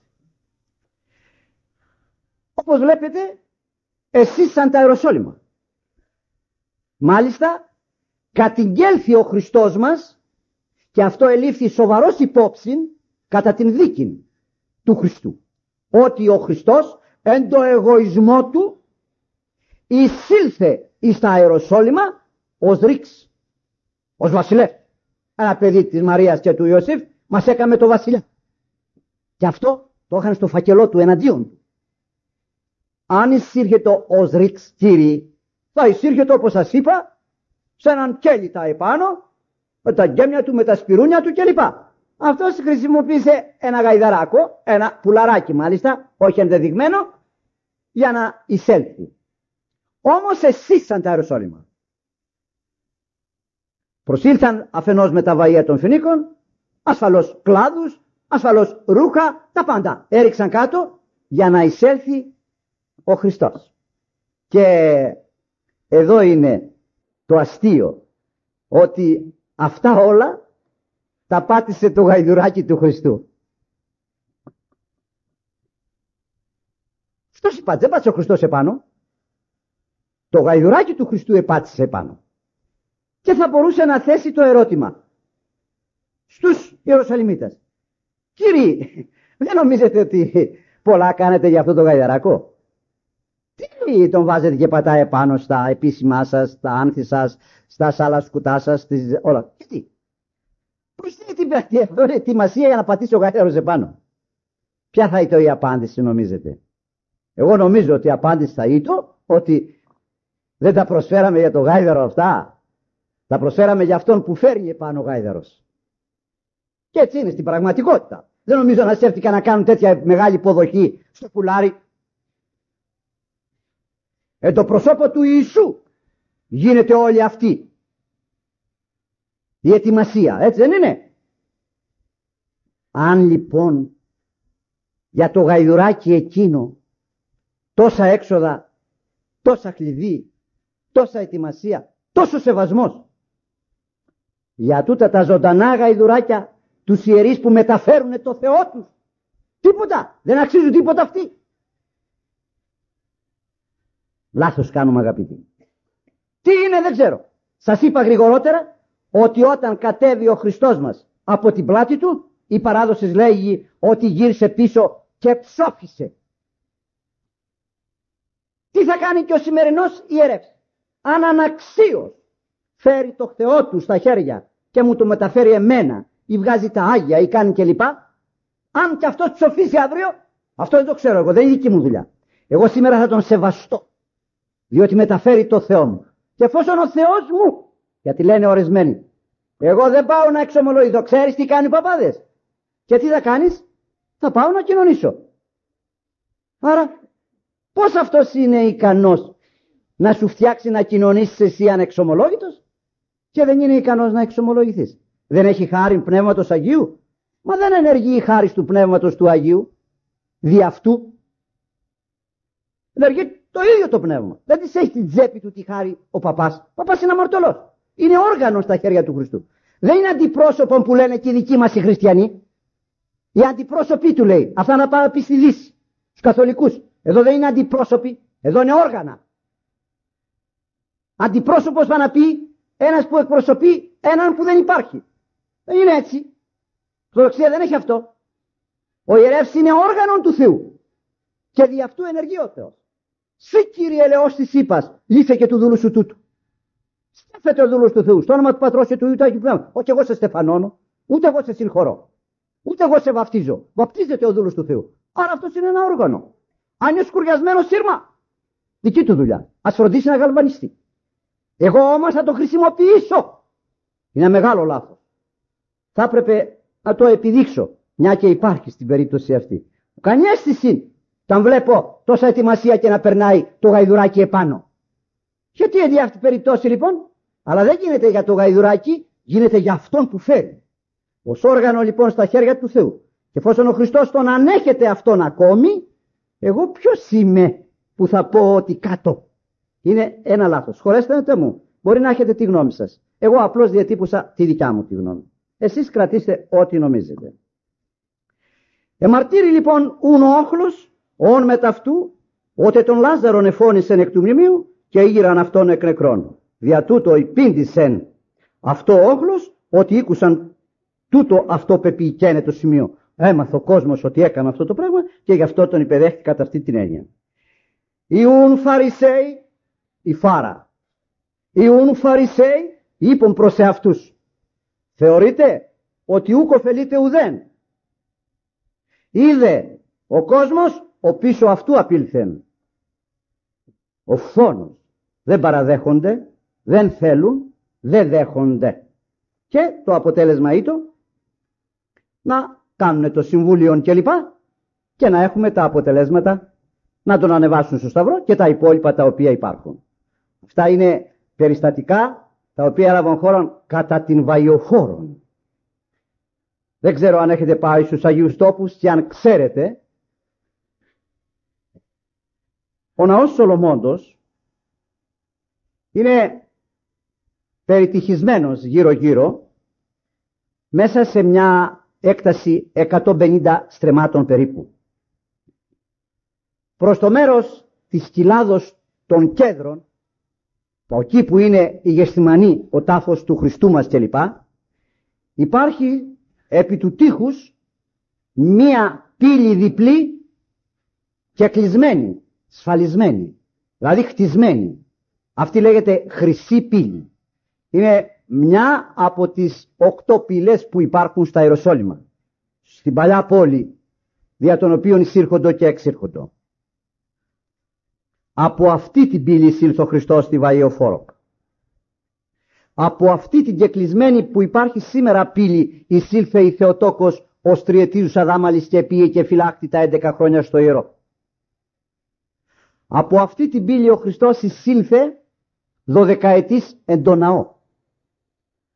S1: Όπως βλέπετε, εσείς σαν τα Ιεροσόλυμα. Μάλιστα, κατηγγέλθη ο Χριστός μας και αυτό ελήφθη σοβαρός υπόψη κατά την δίκη του Χριστού. Ότι ο Χριστός εν το εγωισμό του εισήλθε εις τα Ιεροσόλυμα ως ρίξ, ως βασιλεύ. Ένα παιδί της Μαρίας και του Ιωσήφ μας έκαμε το βασιλιά. Και αυτό το είχαν στο φακελό του εναντίον του. Αν εισήρχεται ως ρίξ, κύριοι, θα εισήρχεται όπως σας είπα σε έναν κέλυτα επάνω με τα γκέμια του, με τα σπιρούνια του κλπ. Αυτός χρησιμοποίησε ένα γαϊδαράκο, ένα πουλαράκι μάλιστα, όχι ενδεδειγμένο, για να εισέλθει. Όμως εσείς σαν τα Ιεροσόλυμα προσήλθαν αφενός με τα βαΐα των Φινίκων, ασφαλώς κλάδους, ασφαλώς ρούχα, τα πάντα έριξαν κάτω για να εισέλθει ο Χριστός. Και εδώ είναι το αστείο, ότι αυτά όλα τα πάτησε το γαϊδουράκι του Χριστού. Αυτός είπα, δεν πάτησε ο Χριστός επάνω. Το γαϊδουράκι του Χριστού επάτησε επάνω. Και θα μπορούσε να θέσει το ερώτημα στους Ιερουσαλημίτες. Κύριοι, δεν νομίζετε ότι πολλά κάνετε για αυτό το γαϊδαράκο? Τι τον βάζετε και πατάει επάνω στα επίσημά σας, στα άνθη σας, στα σάλα σκουτά σας, στις... όλα. Γιατί? Πώς είναι την ετοιμασία για να πατήσει ο γάιδαρος επάνω? Ποια θα ήταν η απάντηση νομίζετε? Εγώ νομίζω ότι η απάντηση θα ήταν ότι δεν τα προσφέραμε για το γάιδαρο αυτά. Τα προσφέραμε για αυτόν που φέρνει επάνω ο γάιδαρος. Και έτσι είναι στην πραγματικότητα. Δεν νομίζω να σκέφτηκαν να κάνουν τέτοια μεγάλη υποδοχή στο πουλάρι. Εν το προσώπο του Ιησού γίνεται όλοι αυτοί. η ετοιμασία, έτσι δεν είναι? Αν λοιπόν για το γαϊδουράκι εκείνο τόσα έξοδα, τόσα κλειδί, τόσα ετοιμασία, τόσο σεβασμός, για τούτα τα ζωντανά γαϊδουράκια, τους ιερείς που μεταφέρουν το Θεό τους, τίποτα, δεν αξίζουν τίποτα αυτοί. Λάθος κάνουμε, αγαπητοί. Τι είναι δεν ξέρω. Σας είπα γρηγορότερα ότι όταν κατέβει ο Χριστός μας από την πλάτη του, η παράδοση λέγει ότι γύρισε πίσω και ψόφισε. Τι θα κάνει και ο σημερινός ιερεύς? Αν αναξίως φέρει το Θεό του στα χέρια και μου το μεταφέρει εμένα ή βγάζει τα Άγια ή κάνει κλπ, αν και αυτός ψοφίσει αύριο, αυτό δεν το ξέρω εγώ, δεν είναι δική μου δουλειά. Εγώ σήμερα θα τον σεβαστώ, διότι μεταφέρει το Θεό μου. Και εφόσον ο Θεός μου, γιατί λένε ορισμένοι, εγώ δεν πάω να εξομολογηθώ, ξέρεις τι κάνει οι παπάδες? Και τι θα κάνεις? Θα πάω να κοινωνήσω. Άρα πώς αυτός είναι ικανός να σου φτιάξει να κοινωνήσεις εσύ ανεξομολόγητος και δεν είναι ικανός να εξομολογηθείς? Δεν έχει χάρη Πνεύματος Αγίου? Μα δεν ενεργεί η χάρη του Πνεύματος του Αγίου δι' αυτού. Ενεργεί το ίδιο το Πνεύμα. Δεν της έχει την τσέπη του τη χάρη ο παπάς. Ο παπάς είναι αμαρτωλός. Είναι όργανο στα χέρια του Χριστού. Δεν είναι αντιπρόσωπο που λένε και οι δικοί μας οι χριστιανοί. Οι αντιπρόσωποι του λέει. Αυτά να πάει πει στη Δύση. Στους καθολικούς. Εδώ δεν είναι αντιπρόσωποι. Εδώ είναι όργανα. Αντιπρόσωπος θα να πει ένας που εκπροσωπεί έναν που δεν υπάρχει. Δεν είναι έτσι. Η Ορθοδοξία δεν έχει αυτό. Ο ιερεύς είναι όργανο του Θεού. Και δι' αυτού ενεργεί ο Θεός. Συ Κύριε ελεός της είπας, λύθε και του δούλου σου τούτου. Στέφεται ο δούλος του Θεού, στο όνομα του Πατρός και του Υιού του Αγίου Πνεύματος. Όχι εγώ σε στεφανώνω, ούτε εγώ σε συγχωρώ, ούτε εγώ σε βαπτίζω. Βαπτίζεται ο δούλος του Θεού. Άρα αυτός είναι ένα όργανο. Αν είναι σκουριασμένο σύρμα, δική του δουλειά. Ας φροντίσει να γαλβανιστεί. Εγώ όμως θα το χρησιμοποιήσω. Είναι μεγάλο λάθος. Θα έπρεπε να το επιδείξω, μια και υπάρχει στην περίπτωση αυτή. Κάνει αίσθηση όταν βλέπω τόσα ετοιμασία και να περνάει το γαϊδουράκι επάνω. Γιατί εν αυτή την περίπτωση λοιπόν? Αλλά δεν γίνεται για το γαϊδουράκι, γίνεται για αυτόν που φέρει. Ως όργανο λοιπόν στα χέρια του Θεού. Και εφόσον ο Χριστός τον ανέχεται αυτόν ακόμη, εγώ ποιος είμαι που θα πω ότι κάτω? Είναι ένα λάθος. Χωρέστε μου. Μπορεί να έχετε τη γνώμη σας. Εγώ απλώς διατύπωσα τη δικιά μου τη γνώμη. Εσείς κρατήστε ό,τι νομίζετε. Εμαρτύρει λοιπόν ούν ο όχλος, όν μετ' αυτού, ότι τον Λάζαρον εφώνησεν εκ του μνημείου και ήγηραν αυτόν εκ νεκρών. Δια τούτο υπήντησεν αυτό ο όχλος, ότι ήκουσαν τούτο αυτό πεποιηκένε το σημείο. Έμαθε ο κόσμος ότι έκανε αυτό το πράγμα και γι' αυτό τον υπεδέχτη κατά αυτή την έννοια. Ιούν Φαρισαίοι, η Φάρα. Ιούν Φαρισαίοι, είπαν προς εαυτούς. Θεωρείτε ότι ούκ ωφελείται ουδέν. Είδε ο κόσμος, ο πίσω αυτού απήλθεν. Ο φθόνος. Δεν παραδέχονται, δεν θέλουν, δεν δέχονται. Και το αποτέλεσμα ήταν να κάνουν το συμβούλιο και λοιπά και να έχουμε τα αποτελέσματα να τον ανεβάσουν στο σταυρό και τα υπόλοιπα τα οποία υπάρχουν. Αυτά είναι περιστατικά τα οποία έλαβαν χώρα κατά την Βαϊοφόρον. Δεν ξέρω αν έχετε πάει στους Αγίους Τόπους και αν ξέρετε, ο ναός Σολομώντος είναι περιτυχισμένος γύρω-γύρω μέσα σε μια έκταση εκατόν πενήντα στρεμμάτων περίπου. Προς το μέρος της κοιλάδος των κέδρων, εκεί που είναι η Γεσθημανή, ο τάφος του Χριστού μας κλπ, υπάρχει επί του τείχους μία πύλη διπλή και κλεισμένη, σφαλισμένη, δηλαδή χτισμένη. Αυτή λέγεται χρυσή πύλη. Είναι μια από τις οκτώ πύλες που υπάρχουν στα Ιεροσόλυμα, στην παλιά πόλη, δια των οποίων εισήρχοντο και εξήρχοντο. Από αυτή την πύλη εισήλθε ο Χριστός στη Βαϊοφόρο. Από αυτή την κεκλεισμένη που υπάρχει σήμερα πύλη εισήλθε η Θεοτόκος ως τριετήσους Αδάμαλης και πήγε και φυλάκτη τα έντεκα χρόνια στο ιερό. Από αυτή την πύλη ο Χριστός εισήλθε δωδεκαετής εν το ναό.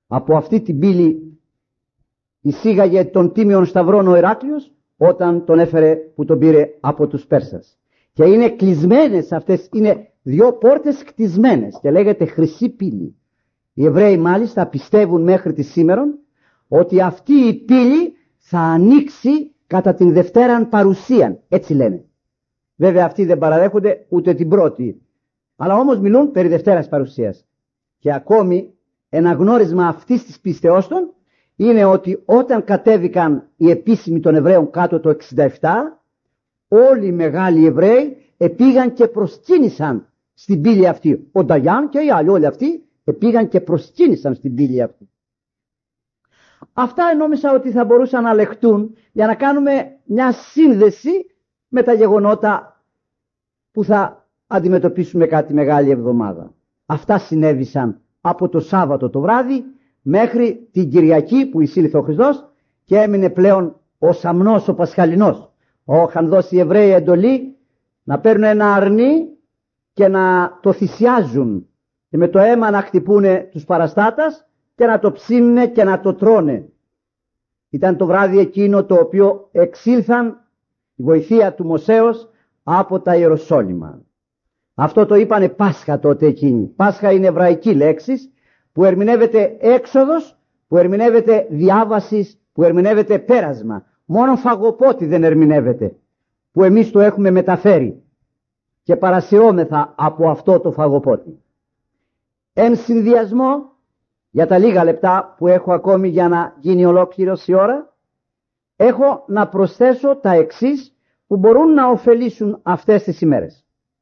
S1: Από αυτή την πύλη εισήγαγε τον τίμιον σταυρόν ο Ηράκλειος όταν τον έφερε που τον πήρε από τους Πέρσας. Και είναι κλεισμένες αυτές, είναι δύο πόρτες κτισμένες και λέγεται Χρυσή Πύλη. Οι Εβραίοι μάλιστα πιστεύουν μέχρι τη σήμερον ότι αυτή η πύλη θα ανοίξει κατά την Δευτέραν παρουσίαν, έτσι λένε. Βέβαια αυτοί δεν παραδέχονται ούτε την πρώτη, αλλά όμως μιλούν περί Δευτέρας παρουσίας. Και ακόμη ένα γνώρισμα αυτής της πίστεώς των είναι ότι όταν κατέβηκαν οι επίσημοι των Εβραίων κάτω το εξήντα επτά, όλοι οι μεγάλοι Εβραίοι επήγαν και προσκύνησαν στην πύλη αυτή. Ο Νταγιάν και οι άλλοι όλοι αυτοί επήγαν και προσκύνησαν στην πύλη αυτή. Αυτά νόμιζα ότι θα μπορούσαν να λεχτούν για να κάνουμε μια σύνδεση με τα γεγονότα που θα αντιμετωπίσουμε κάτι μεγάλη εβδομάδα. Αυτά συνέβησαν από το Σάββατο το βράδυ μέχρι την Κυριακή που εισήλθε ο Χριστός και έμεινε πλέον ο Σαμνός ο Πασχαλινός. Είχαν δώσει οι Εβραίοι εντολή να παίρνουν ένα αρνί και να το θυσιάζουν και με το αίμα να χτυπούνε τους παραστάτας και να το ψήνουνε και να το τρώνε. Ήταν το βράδυ εκείνο το οποίο εξήλθαν η βοηθεία του Μωσέως από τα Ιεροσόλυμα. Αυτό το είπανε Πάσχα τότε εκείνη. Πάσχα είναι εβραϊκή λέξη που ερμηνεύεται έξοδος, που ερμηνεύεται διάβασης, που ερμηνεύεται πέρασμα. Μόνο φαγοπότη δεν ερμηνεύεται, που εμείς το έχουμε μεταφέρει και παρασυρώμεθα από αυτό το φαγοπότη. Εν συνδυασμό, για τα λίγα λεπτά που έχω ακόμη για να γίνει ολόκληρος η ώρα, έχω να προσθέσω τα εξής που μπορούν να ωφελήσουν αυτές τις ημέρες.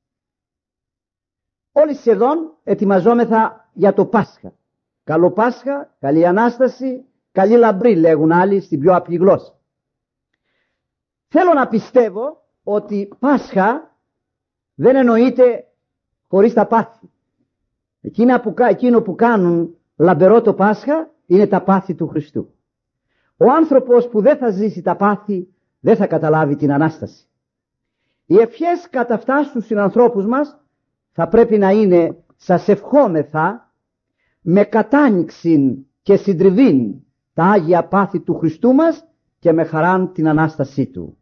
S1: Όλοι σχεδόν ετοιμαζόμεθα για το Πάσχα. Καλό Πάσχα, καλή Ανάσταση, καλή λαμπρή λέγουν άλλοι στην πιο απλή γλώσσα. Θέλω να πιστεύω ότι Πάσχα δεν εννοείται χωρίς τα πάθη. Εκείνα που, εκείνο που κάνουν λαμπερό το Πάσχα είναι τα πάθη του Χριστού. Ο άνθρωπος που δεν θα ζήσει τα πάθη δεν θα καταλάβει την Ανάσταση. Οι ευχές κατά αυτά στους συνανθρώπους μας θα πρέπει να είναι σας ευχόμεθα με κατάνοιξην και συντριβήν τα Άγια πάθη του Χριστού μας και με χαράν την Ανάστασή Του.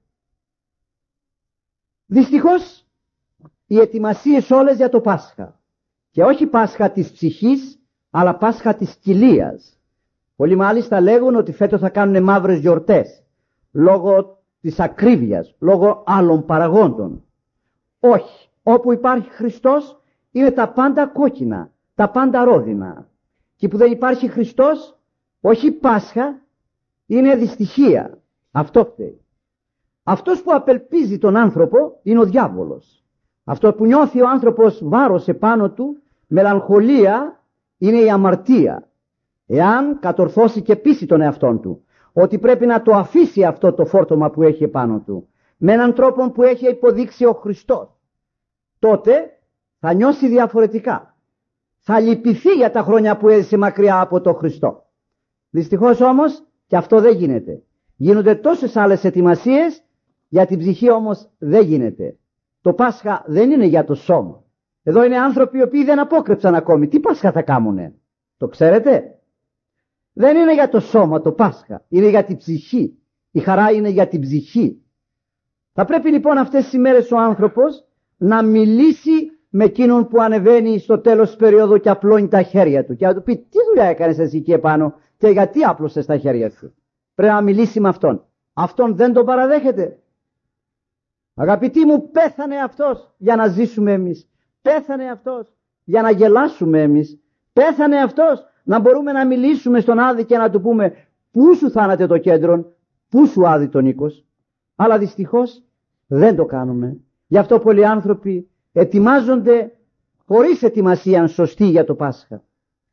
S1: Δυστυχώς οι ετοιμασίες όλες για το Πάσχα και όχι Πάσχα της ψυχής αλλά Πάσχα της κοιλίας. Πολλοί μάλιστα λέγουν ότι φέτος θα κάνουν μαύρες γιορτές λόγω της ακρίβειας, λόγω άλλων παραγόντων. Όχι, όπου υπάρχει Χριστός είναι τα πάντα κόκκινα, τα πάντα ρόδινα. Και που δεν υπάρχει Χριστός, όχι Πάσχα, είναι δυστυχία. Αυτό φταίει. Αυτός που απελπίζει τον άνθρωπο είναι ο διάβολος. Αυτό που νιώθει ο άνθρωπος βάρος επάνω του, μελαγχολία, είναι η αμαρτία. Εάν κατορθώσει και πείσει τον εαυτόν του ότι πρέπει να το αφήσει αυτό το φόρτωμα που έχει επάνω του με έναν τρόπο που έχει υποδείξει ο Χριστός, τότε θα νιώσει διαφορετικά. Θα λυπηθεί για τα χρόνια που έζησε μακριά από τον Χριστό. Δυστυχώς όμως και αυτό δεν γίνεται. Γίνονται τόσες άλλες ετοιμασίες, για την ψυχή όμως δεν γίνεται. Το Πάσχα δεν είναι για το σώμα. Εδώ είναι άνθρωποι οι οποίοι δεν απόκρεψαν ακόμη. Τι Πάσχα θα κάνουνε? Το ξέρετε? Δεν είναι για το σώμα το Πάσχα. Είναι για την ψυχή. Η χαρά είναι για την ψυχή. Θα πρέπει λοιπόν αυτές τις ημέρες ο άνθρωπος να μιλήσει με εκείνον που ανεβαίνει στο τέλος της περίοδου και απλώνει τα χέρια του και να του πει τι δουλειά έκανες εσύ εκεί επάνω και γιατί άπλωσες τα χέρια σου. Πρέπει να μιλήσει με αυτόν. Αυτόν δεν τον παραδέχεται. Αγαπητοί μου, πέθανε αυτός για να ζήσουμε εμείς. Πέθανε αυτός για να γελάσουμε εμείς. Πέθανε αυτός να μπορούμε να μιλήσουμε στον Άδη και να του πούμε πού σου θάνατε το κέντρο, πού σου Άδη τον οίκος. Αλλά δυστυχώς δεν το κάνουμε. Γι' αυτό πολλοί άνθρωποι ετοιμάζονται χωρίς ετοιμασία σωστή για το Πάσχα.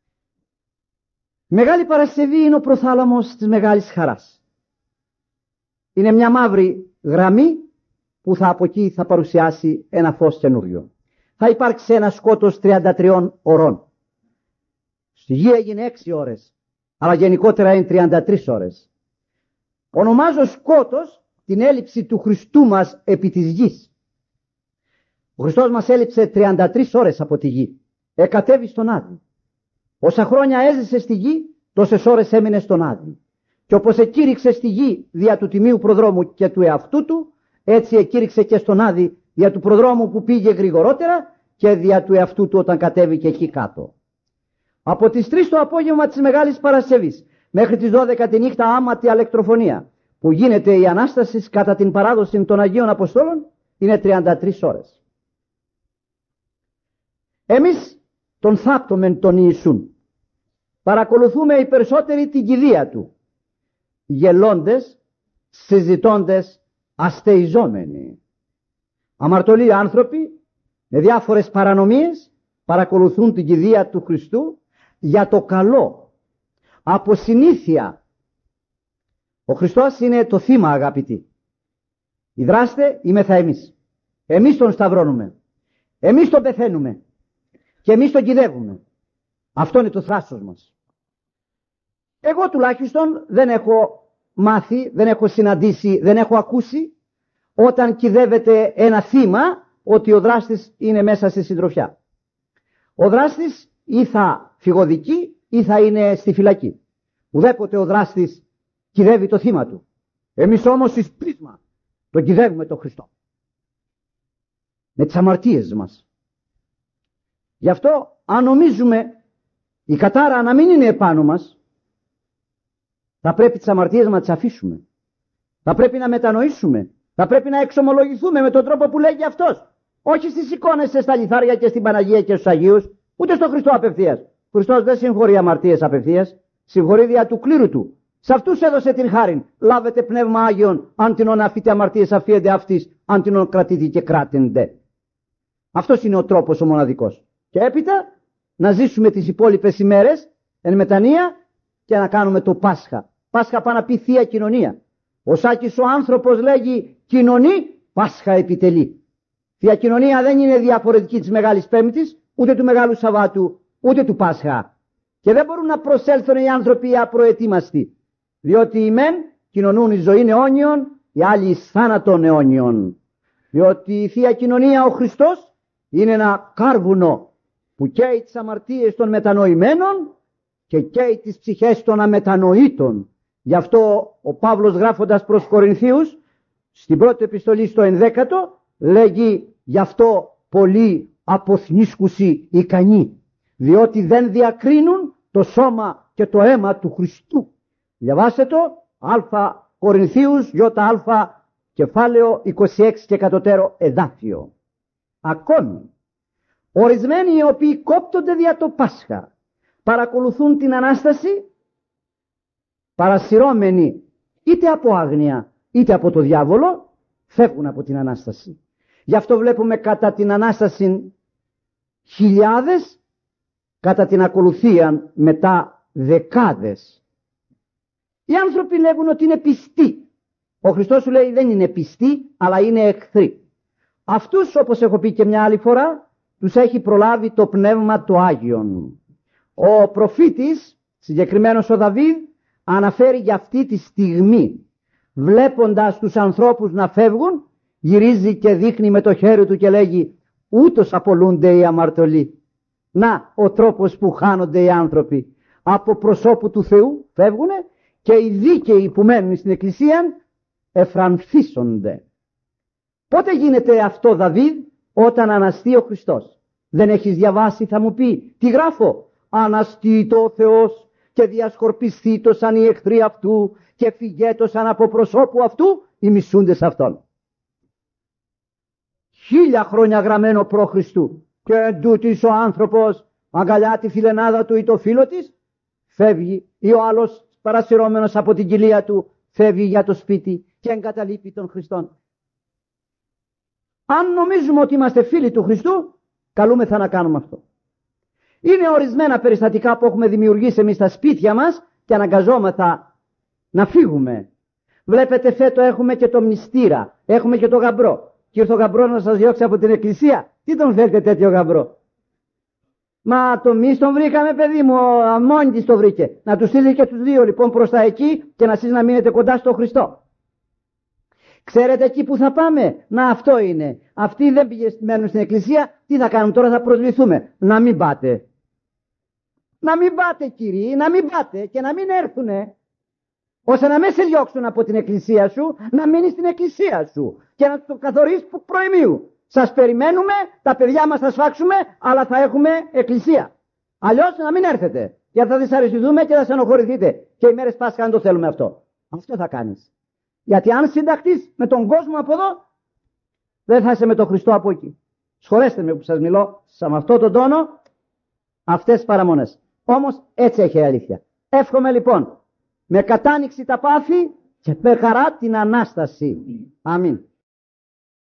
S1: Μεγάλη Παρασκευή είναι ο προθάλαμος της μεγάλης χαράς. Είναι μια μαύρη γραμμή που θα από εκεί θα παρουσιάσει ένα φως καινούριο. Θα υπάρξει ένα σκότος τριάντα τριών ωρών. Στη γη έγινε έξι ώρες, αλλά γενικότερα είναι τριάντα τρεις ώρες. Ονομάζω σκότος την έλλειψη του Χριστού μας επί της γης. Ο Χριστός μας έλειψε τριάντα τρεις ώρες από τη γη. Εκατέβη στον Άδη. Όσα χρόνια έζησε στη γη, τόσες ώρες έμεινε στον Άδη. Και όπως εκήρυξε στη γη δια του τιμίου προδρόμου και του εαυτού του, έτσι εκήρυξε και στον Άδη δια του προδρόμου που πήγε γρηγορότερα και δια του εαυτού του όταν κατέβηκε εκεί κάτω. Από τις τρεις το απόγευμα της Μεγάλης Παρασκευής μέχρι τις δώδεκα τη νύχτα άματη αλεκτροφωνία, που γίνεται η Ανάσταση κατά την παράδοση των Αγίων Αποστόλων, είναι τριάντα τρεις ώρες. Εμείς τον θάπτωμεν τον Ιησούν. Παρακολουθούμε οι περισσότεροι την κηδεία του, γελώντες, συζητώντες, αστεϊζόμενοι. Αμαρτωλοί άνθρωποι με διάφορες παρανομίες παρακολουθούν την κηδεία του Χριστού για το καλό, από συνήθεια. Ο Χριστός είναι το θύμα, αγαπητοί. Οι δράστε είμεθα εμείς. Εμείς τον σταυρώνουμε. Εμείς τον πεθαίνουμε. Και εμείς τον κηδεύουμε. Αυτό είναι το θράσος μας. Εγώ τουλάχιστον δεν έχω μάθει, δεν έχω συναντήσει, δεν έχω ακούσει όταν κηδεύεται ένα θύμα ότι ο δράστης είναι μέσα στη συντροφιά. Ο δράστης ή θα φυγοδικεί ή θα είναι στη φυλακή. Ουδέποτε ο δράστης κηδεύει το θύμα του. Εμείς όμως εις πρίσμα τον κηδεύουμε τον Χριστό. Με τις αμαρτίες μας. Γι' αυτό αν νομίζουμε η κατάρα να μην είναι επάνω μας, θα πρέπει τις αμαρτίες μας να τις αφήσουμε. Θα πρέπει να μετανοήσουμε. Θα πρέπει να εξομολογηθούμε με τον τρόπο που λέγει αυτός. Όχι στις εικόνες, στα λιθάρια και στην Παναγία και στους Αγίους, ούτε στον Χριστό απευθείας. Ο Χριστός δεν συγχωρεί αμαρτίες απευθείας, συγχωρεί δια του κλήρου του. Σε αυτούς έδωσε την χάριν. Λάβετε πνεύμα Άγιον, αν την αφήτε αμαρτίες αφίετε αυτής, αν την κρατείτε και κράτεντε. Αυτός είναι ο τρόπος ο μοναδικός. Και έπειτα να ζήσουμε τις υπόλοιπες ημέρες εν μετανία και να κάνουμε το Πάσχα. Πάσχα πάει να πει Θεία Κοινωνία. Ο Σάκης ο άνθρωπος λέγει κοινωνεί, Πάσχα επιτελεί. Θεία Κοινωνία δεν είναι διαφορετική της Μεγάλης Πέμπτης, ούτε του Μεγάλου Σαββάτου, ούτε του Πάσχα. Και δεν μπορούν να προσέλθουν οι άνθρωποι απροετοίμαστοι. Διότι οι μεν κοινωνούν η ζωή αιώνιον, οι άλλοι εις θάνατον αιώνιον. Διότι η Θεία Κοινωνία ο Χριστός είναι ένα κάρβουνο που καίει τις αμαρτίες των μετανοημένων και καίει τις ψυχές των αμετανοήτων. Γι' αυτό ο Παύλος γράφοντας προς Κορινθίους στην πρώτη επιστολή στο ενδέκατο λέγει γι' αυτό πολλοί αποθνίσκουσι ικανοί, διότι δεν διακρίνουν το σώμα και το αίμα του Χριστού. Διαβάστε το, Α Κορινθίους, ΙΑ, κεφάλαιο είκοσι έξι και κατωτέρω εδάφιο. Ακόμη, ορισμένοι οι οποίοι κόπτονται δια το Πάσχα, παρακολουθούν την Ανάσταση, παρασυρώμενοι είτε από άγνοια είτε από το διάβολο, φεύγουν από την Ανάσταση. Γι' αυτό βλέπουμε κατά την Ανάσταση χιλιάδες, κατά την ακολουθία μετά δεκάδες. Οι άνθρωποι λέγουν ότι είναι πιστοί. Ο Χριστός σου λέει δεν είναι πιστοί, αλλά είναι εχθροί. Αυτούς, όπως έχω πει και μια άλλη φορά, τους έχει προλάβει το Πνεύμα το Άγιον. Ο προφήτης, συγκεκριμένος ο Δαβίδ, αναφέρει για αυτή τη στιγμή, βλέποντας τους ανθρώπους να φεύγουν, γυρίζει και δείχνει με το χέρι του και λέγει ούτως απολούνται οι αμαρτωλοί. Να ο τρόπος που χάνονται οι άνθρωποι. Από προσώπου του Θεού φεύγουνε και οι δίκαιοι που μένουν στην Εκκλησία εφρανθίσονται. Πότε γίνεται αυτό, Δαβίδ? Όταν αναστεί ο Χριστός. Δεν έχεις διαβάσει, θα μου πει, τι γράφω? Αναστεί ο Θεός και διασκορπιστήτωσαν οι εχθροί αυτού και φυγέτωσαν από προσώπου αυτού οι μισούντες αυτών. Χίλια χρόνια γραμμένο προ Χριστού. Και εντούτοις ο άνθρωπος αγκαλιά τη φιλενάδα του ή το φίλο της, φεύγει, ή ο άλλος παρασυρώμενος από την κοιλία του φεύγει για το σπίτι και εγκαταλείπει τον Χριστόν. Αν νομίζουμε ότι είμαστε φίλοι του Χριστού, καλούμεθα να κάνουμε αυτό. Είναι ορισμένα περιστατικά που έχουμε δημιουργήσει εμείς στα σπίτια μας και αναγκαζόμεθα να φύγουμε. Βλέπετε, φέτο έχουμε και το μνηστήρα, έχουμε και το γαμπρό. Και ήρθε ο γαμπρός να σας διώξει από την εκκλησία. Τι τον θέλετε τέτοιο γαμπρό? Μα το εμείς τον βρήκαμε, παιδί μου, μόνη της το βρήκε. Να του στείλει και τους δύο λοιπόν προς τα εκεί και να εσείς να μείνετε κοντά στο Χριστό. Ξέρετε εκεί που θα πάμε? Να, αυτό είναι. Αυτοί δεν μένουν στην εκκλησία, τι θα κάνουν τώρα? Θα προσληθούμε. Να μην πάτε. να μην πάτε κύριοι, να μην πάτε και να μην έρθουνε, ώστε να μην σε διώξουν από την εκκλησία σου, να μείνεις στην εκκλησία σου και να το καθορίσεις προημίου. Σας περιμένουμε, τα παιδιά μας θα σφάξουμε, αλλά θα έχουμε εκκλησία. Αλλιώς να μην έρθετε, γιατί θα δυσαρεστηθούμε και θα στενοχωρηθείτε. Και οι μέρες Πάσχα αν το θέλουμε αυτό. Αυτό θα κάνεις. Γιατί αν συνταχτείς με τον κόσμο από εδώ, δεν θα είσαι με τον Χριστό από εκεί. Σχολέστε με που σας μιλώ σε αυτό τον τόνο, αυτές τις παραμονές. Όμως έτσι έχει η αλήθεια. Εύχομαι λοιπόν με κατάνοιξη τα πάθη και με χαρά την Ανάσταση. Αμήν.